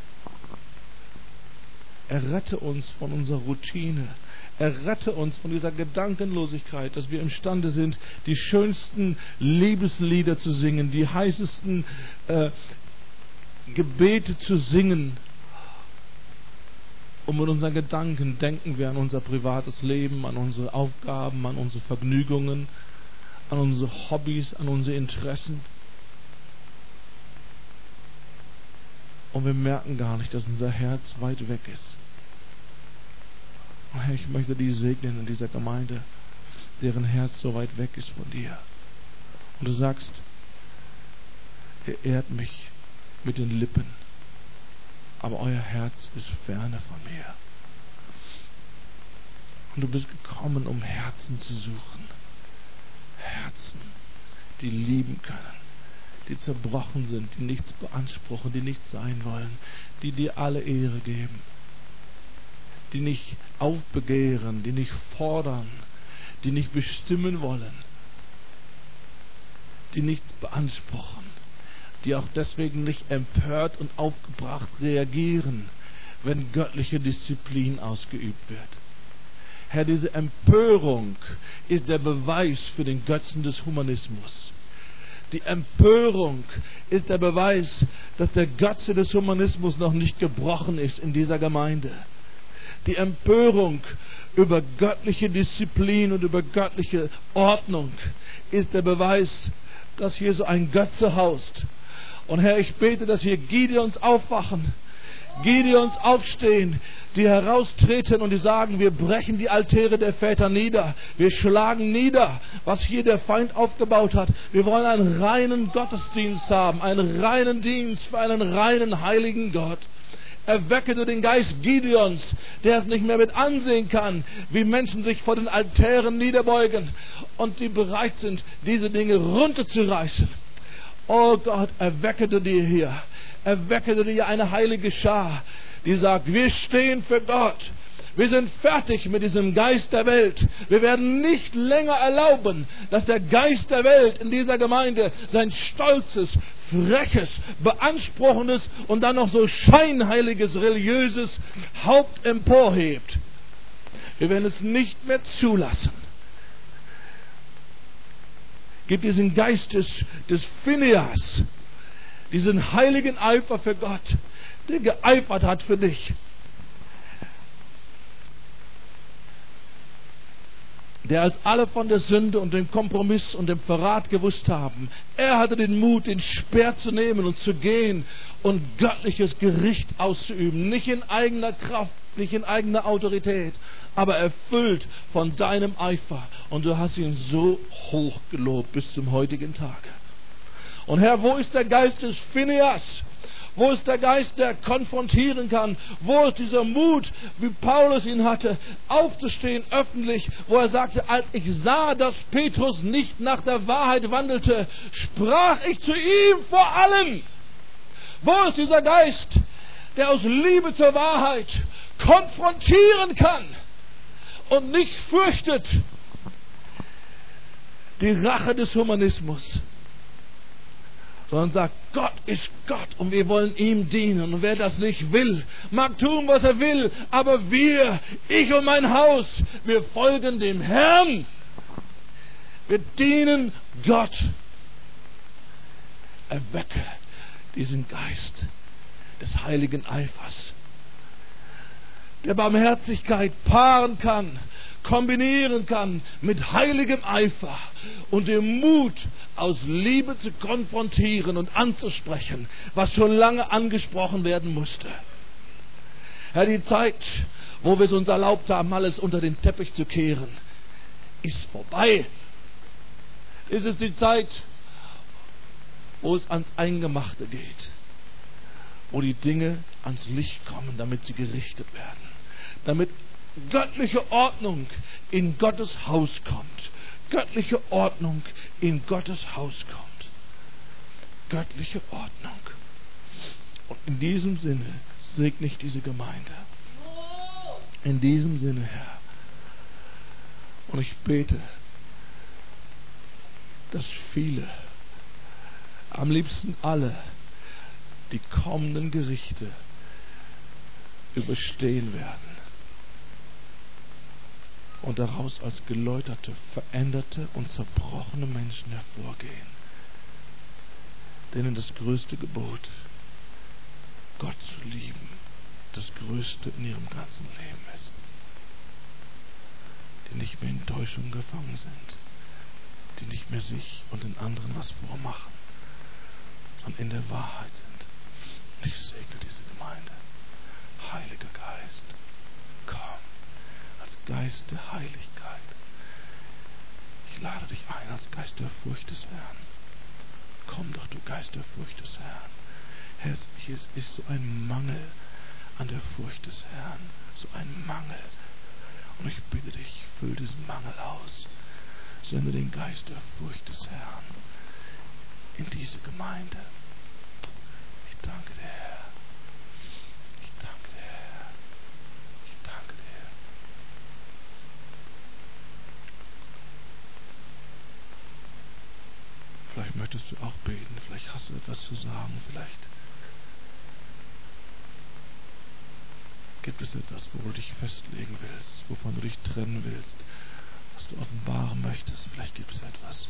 Errette uns von unserer Routine. Errette uns von dieser Gedankenlosigkeit, dass wir imstande sind, die schönsten Liebeslieder zu singen, die heißesten äh, Gebete zu singen. Und mit unseren Gedanken denken wir an unser privates Leben, an unsere Aufgaben, an unsere Vergnügungen, an unsere Hobbys, an unsere Interessen. Und wir merken gar nicht, dass unser Herz weit weg ist. Und Herr, ich möchte die segnen in dieser Gemeinde, deren Herz so weit weg ist von dir. Und du sagst, ihr ehrt mich mit den Lippen, aber euer Herz ist ferne von mir. Und du bist gekommen, um Herzen zu suchen. Herzen, die lieben können, die zerbrochen sind, die nichts beanspruchen, die nichts sein wollen, die dir alle Ehre geben, die nicht aufbegehren, die nicht fordern, die nicht bestimmen wollen, die nichts beanspruchen, die auch deswegen nicht empört und aufgebracht reagieren, wenn göttliche Disziplin ausgeübt wird. Herr, diese Empörung ist der Beweis für den Götzen des Humanismus. Die Empörung ist der Beweis, dass der Götze des Humanismus noch nicht gebrochen ist in dieser Gemeinde. Die Empörung über göttliche Disziplin und über göttliche Ordnung ist der Beweis, dass hier so ein Götze haust. Und Herr, ich bete, dass hier Gideons aufwachen, Gideons aufstehen, die heraustreten und die sagen, wir brechen die Altäre der Väter nieder. Wir schlagen nieder, was hier der Feind aufgebaut hat. Wir wollen einen reinen Gottesdienst haben, einen reinen Dienst für einen reinen, heiligen Gott. Erwecke du den Geist Gideons, der es nicht mehr mit ansehen kann, wie Menschen sich vor den Altären niederbeugen und die bereit sind, diese Dinge runterzureißen. Oh Gott, erwecke du dir hier, erwecke du dir eine heilige Schar, die sagt, wir stehen für Gott. Wir sind fertig mit diesem Geist der Welt. Wir werden nicht länger erlauben, dass der Geist der Welt in dieser Gemeinde sein stolzes, freches, beanspruchendes und dann noch so scheinheiliges, religiöses Haupt emporhebt. Wir werden es nicht mehr zulassen. Gib diesen Geist des, des Phineas, diesen heiligen Eifer für Gott, der geeifert hat für dich. der als alle von der Sünde und dem Kompromiss und dem Verrat gewusst haben, er hatte den Mut, den Speer zu nehmen und zu gehen und göttliches Gericht auszuüben. Nicht in eigener Kraft, nicht in eigener Autorität, aber erfüllt von deinem Eifer. Und du hast ihn so hoch gelobt bis zum heutigen Tage. Und Herr, wo ist der Geist des Phineas? Wo ist der Geist, der konfrontieren kann? Wo ist dieser Mut, wie Paulus ihn hatte, aufzustehen öffentlich, wo er sagte, als ich sah, dass Petrus nicht nach der Wahrheit wandelte, sprach ich zu ihm vor allen. Wo ist dieser Geist, der aus Liebe zur Wahrheit konfrontieren kann und nicht fürchtet die Rache des Humanismus, sondern sagt, Gott ist Gott und wir wollen ihm dienen. Und wer das nicht will, mag tun, was er will, aber wir, ich und mein Haus, wir folgen dem Herrn. Wir dienen Gott. Erwecke diesen Geist des heiligen Eifers, der Barmherzigkeit paaren kann, kombinieren kann mit heiligem Eifer und dem Mut, aus Liebe zu konfrontieren und anzusprechen, was schon lange angesprochen werden musste. Herr, die Zeit, wo wir es uns erlaubt haben, alles unter den Teppich zu kehren, ist vorbei. Es ist die Zeit, wo es ans Eingemachte geht, wo die Dinge ans Licht kommen, damit sie gerichtet werden, damit göttliche Ordnung in Gottes Haus kommt. Göttliche Ordnung in Gottes Haus kommt. Göttliche Ordnung. Und in diesem Sinne segne ich diese Gemeinde. In diesem Sinne, Herr. Und ich bete, dass viele, am liebsten alle, die kommenden Gerichte überstehen werden und daraus als geläuterte, veränderte und zerbrochene Menschen hervorgehen, denen das größte Gebot, Gott zu lieben, das größte in ihrem ganzen Leben ist, die nicht mehr in Täuschung gefangen sind, die nicht mehr sich und den anderen was vormachen, sondern in der Wahrheit sind. Ich segne diese Gemeinde. Heiliger Geist, komm als Geist der Heiligkeit. Ich lade dich ein als Geist der Furcht des Herrn. Komm doch, du Geist der Furcht des Herrn. Herr, hier ist so ein Mangel an der Furcht des Herrn. So ein Mangel. Und ich bitte dich, füll diesen Mangel aus. Sende den Geist der Furcht des Herrn in diese Gemeinde. Ich danke dir, Herr. Ich danke dir, Herr. Ich danke dir. Vielleicht möchtest du auch beten. Vielleicht hast du etwas zu sagen. Vielleicht gibt es etwas, wo du dich festlegen willst, wovon du dich trennen willst, was du offenbaren möchtest. Vielleicht gibt es etwas,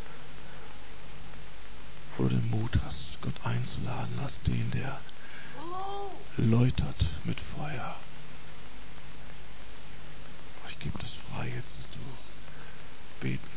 wo du den Mut hast, Gott einzuladen als den, der läutert mit Feuer. Ich gebe das frei jetzt, dass du beten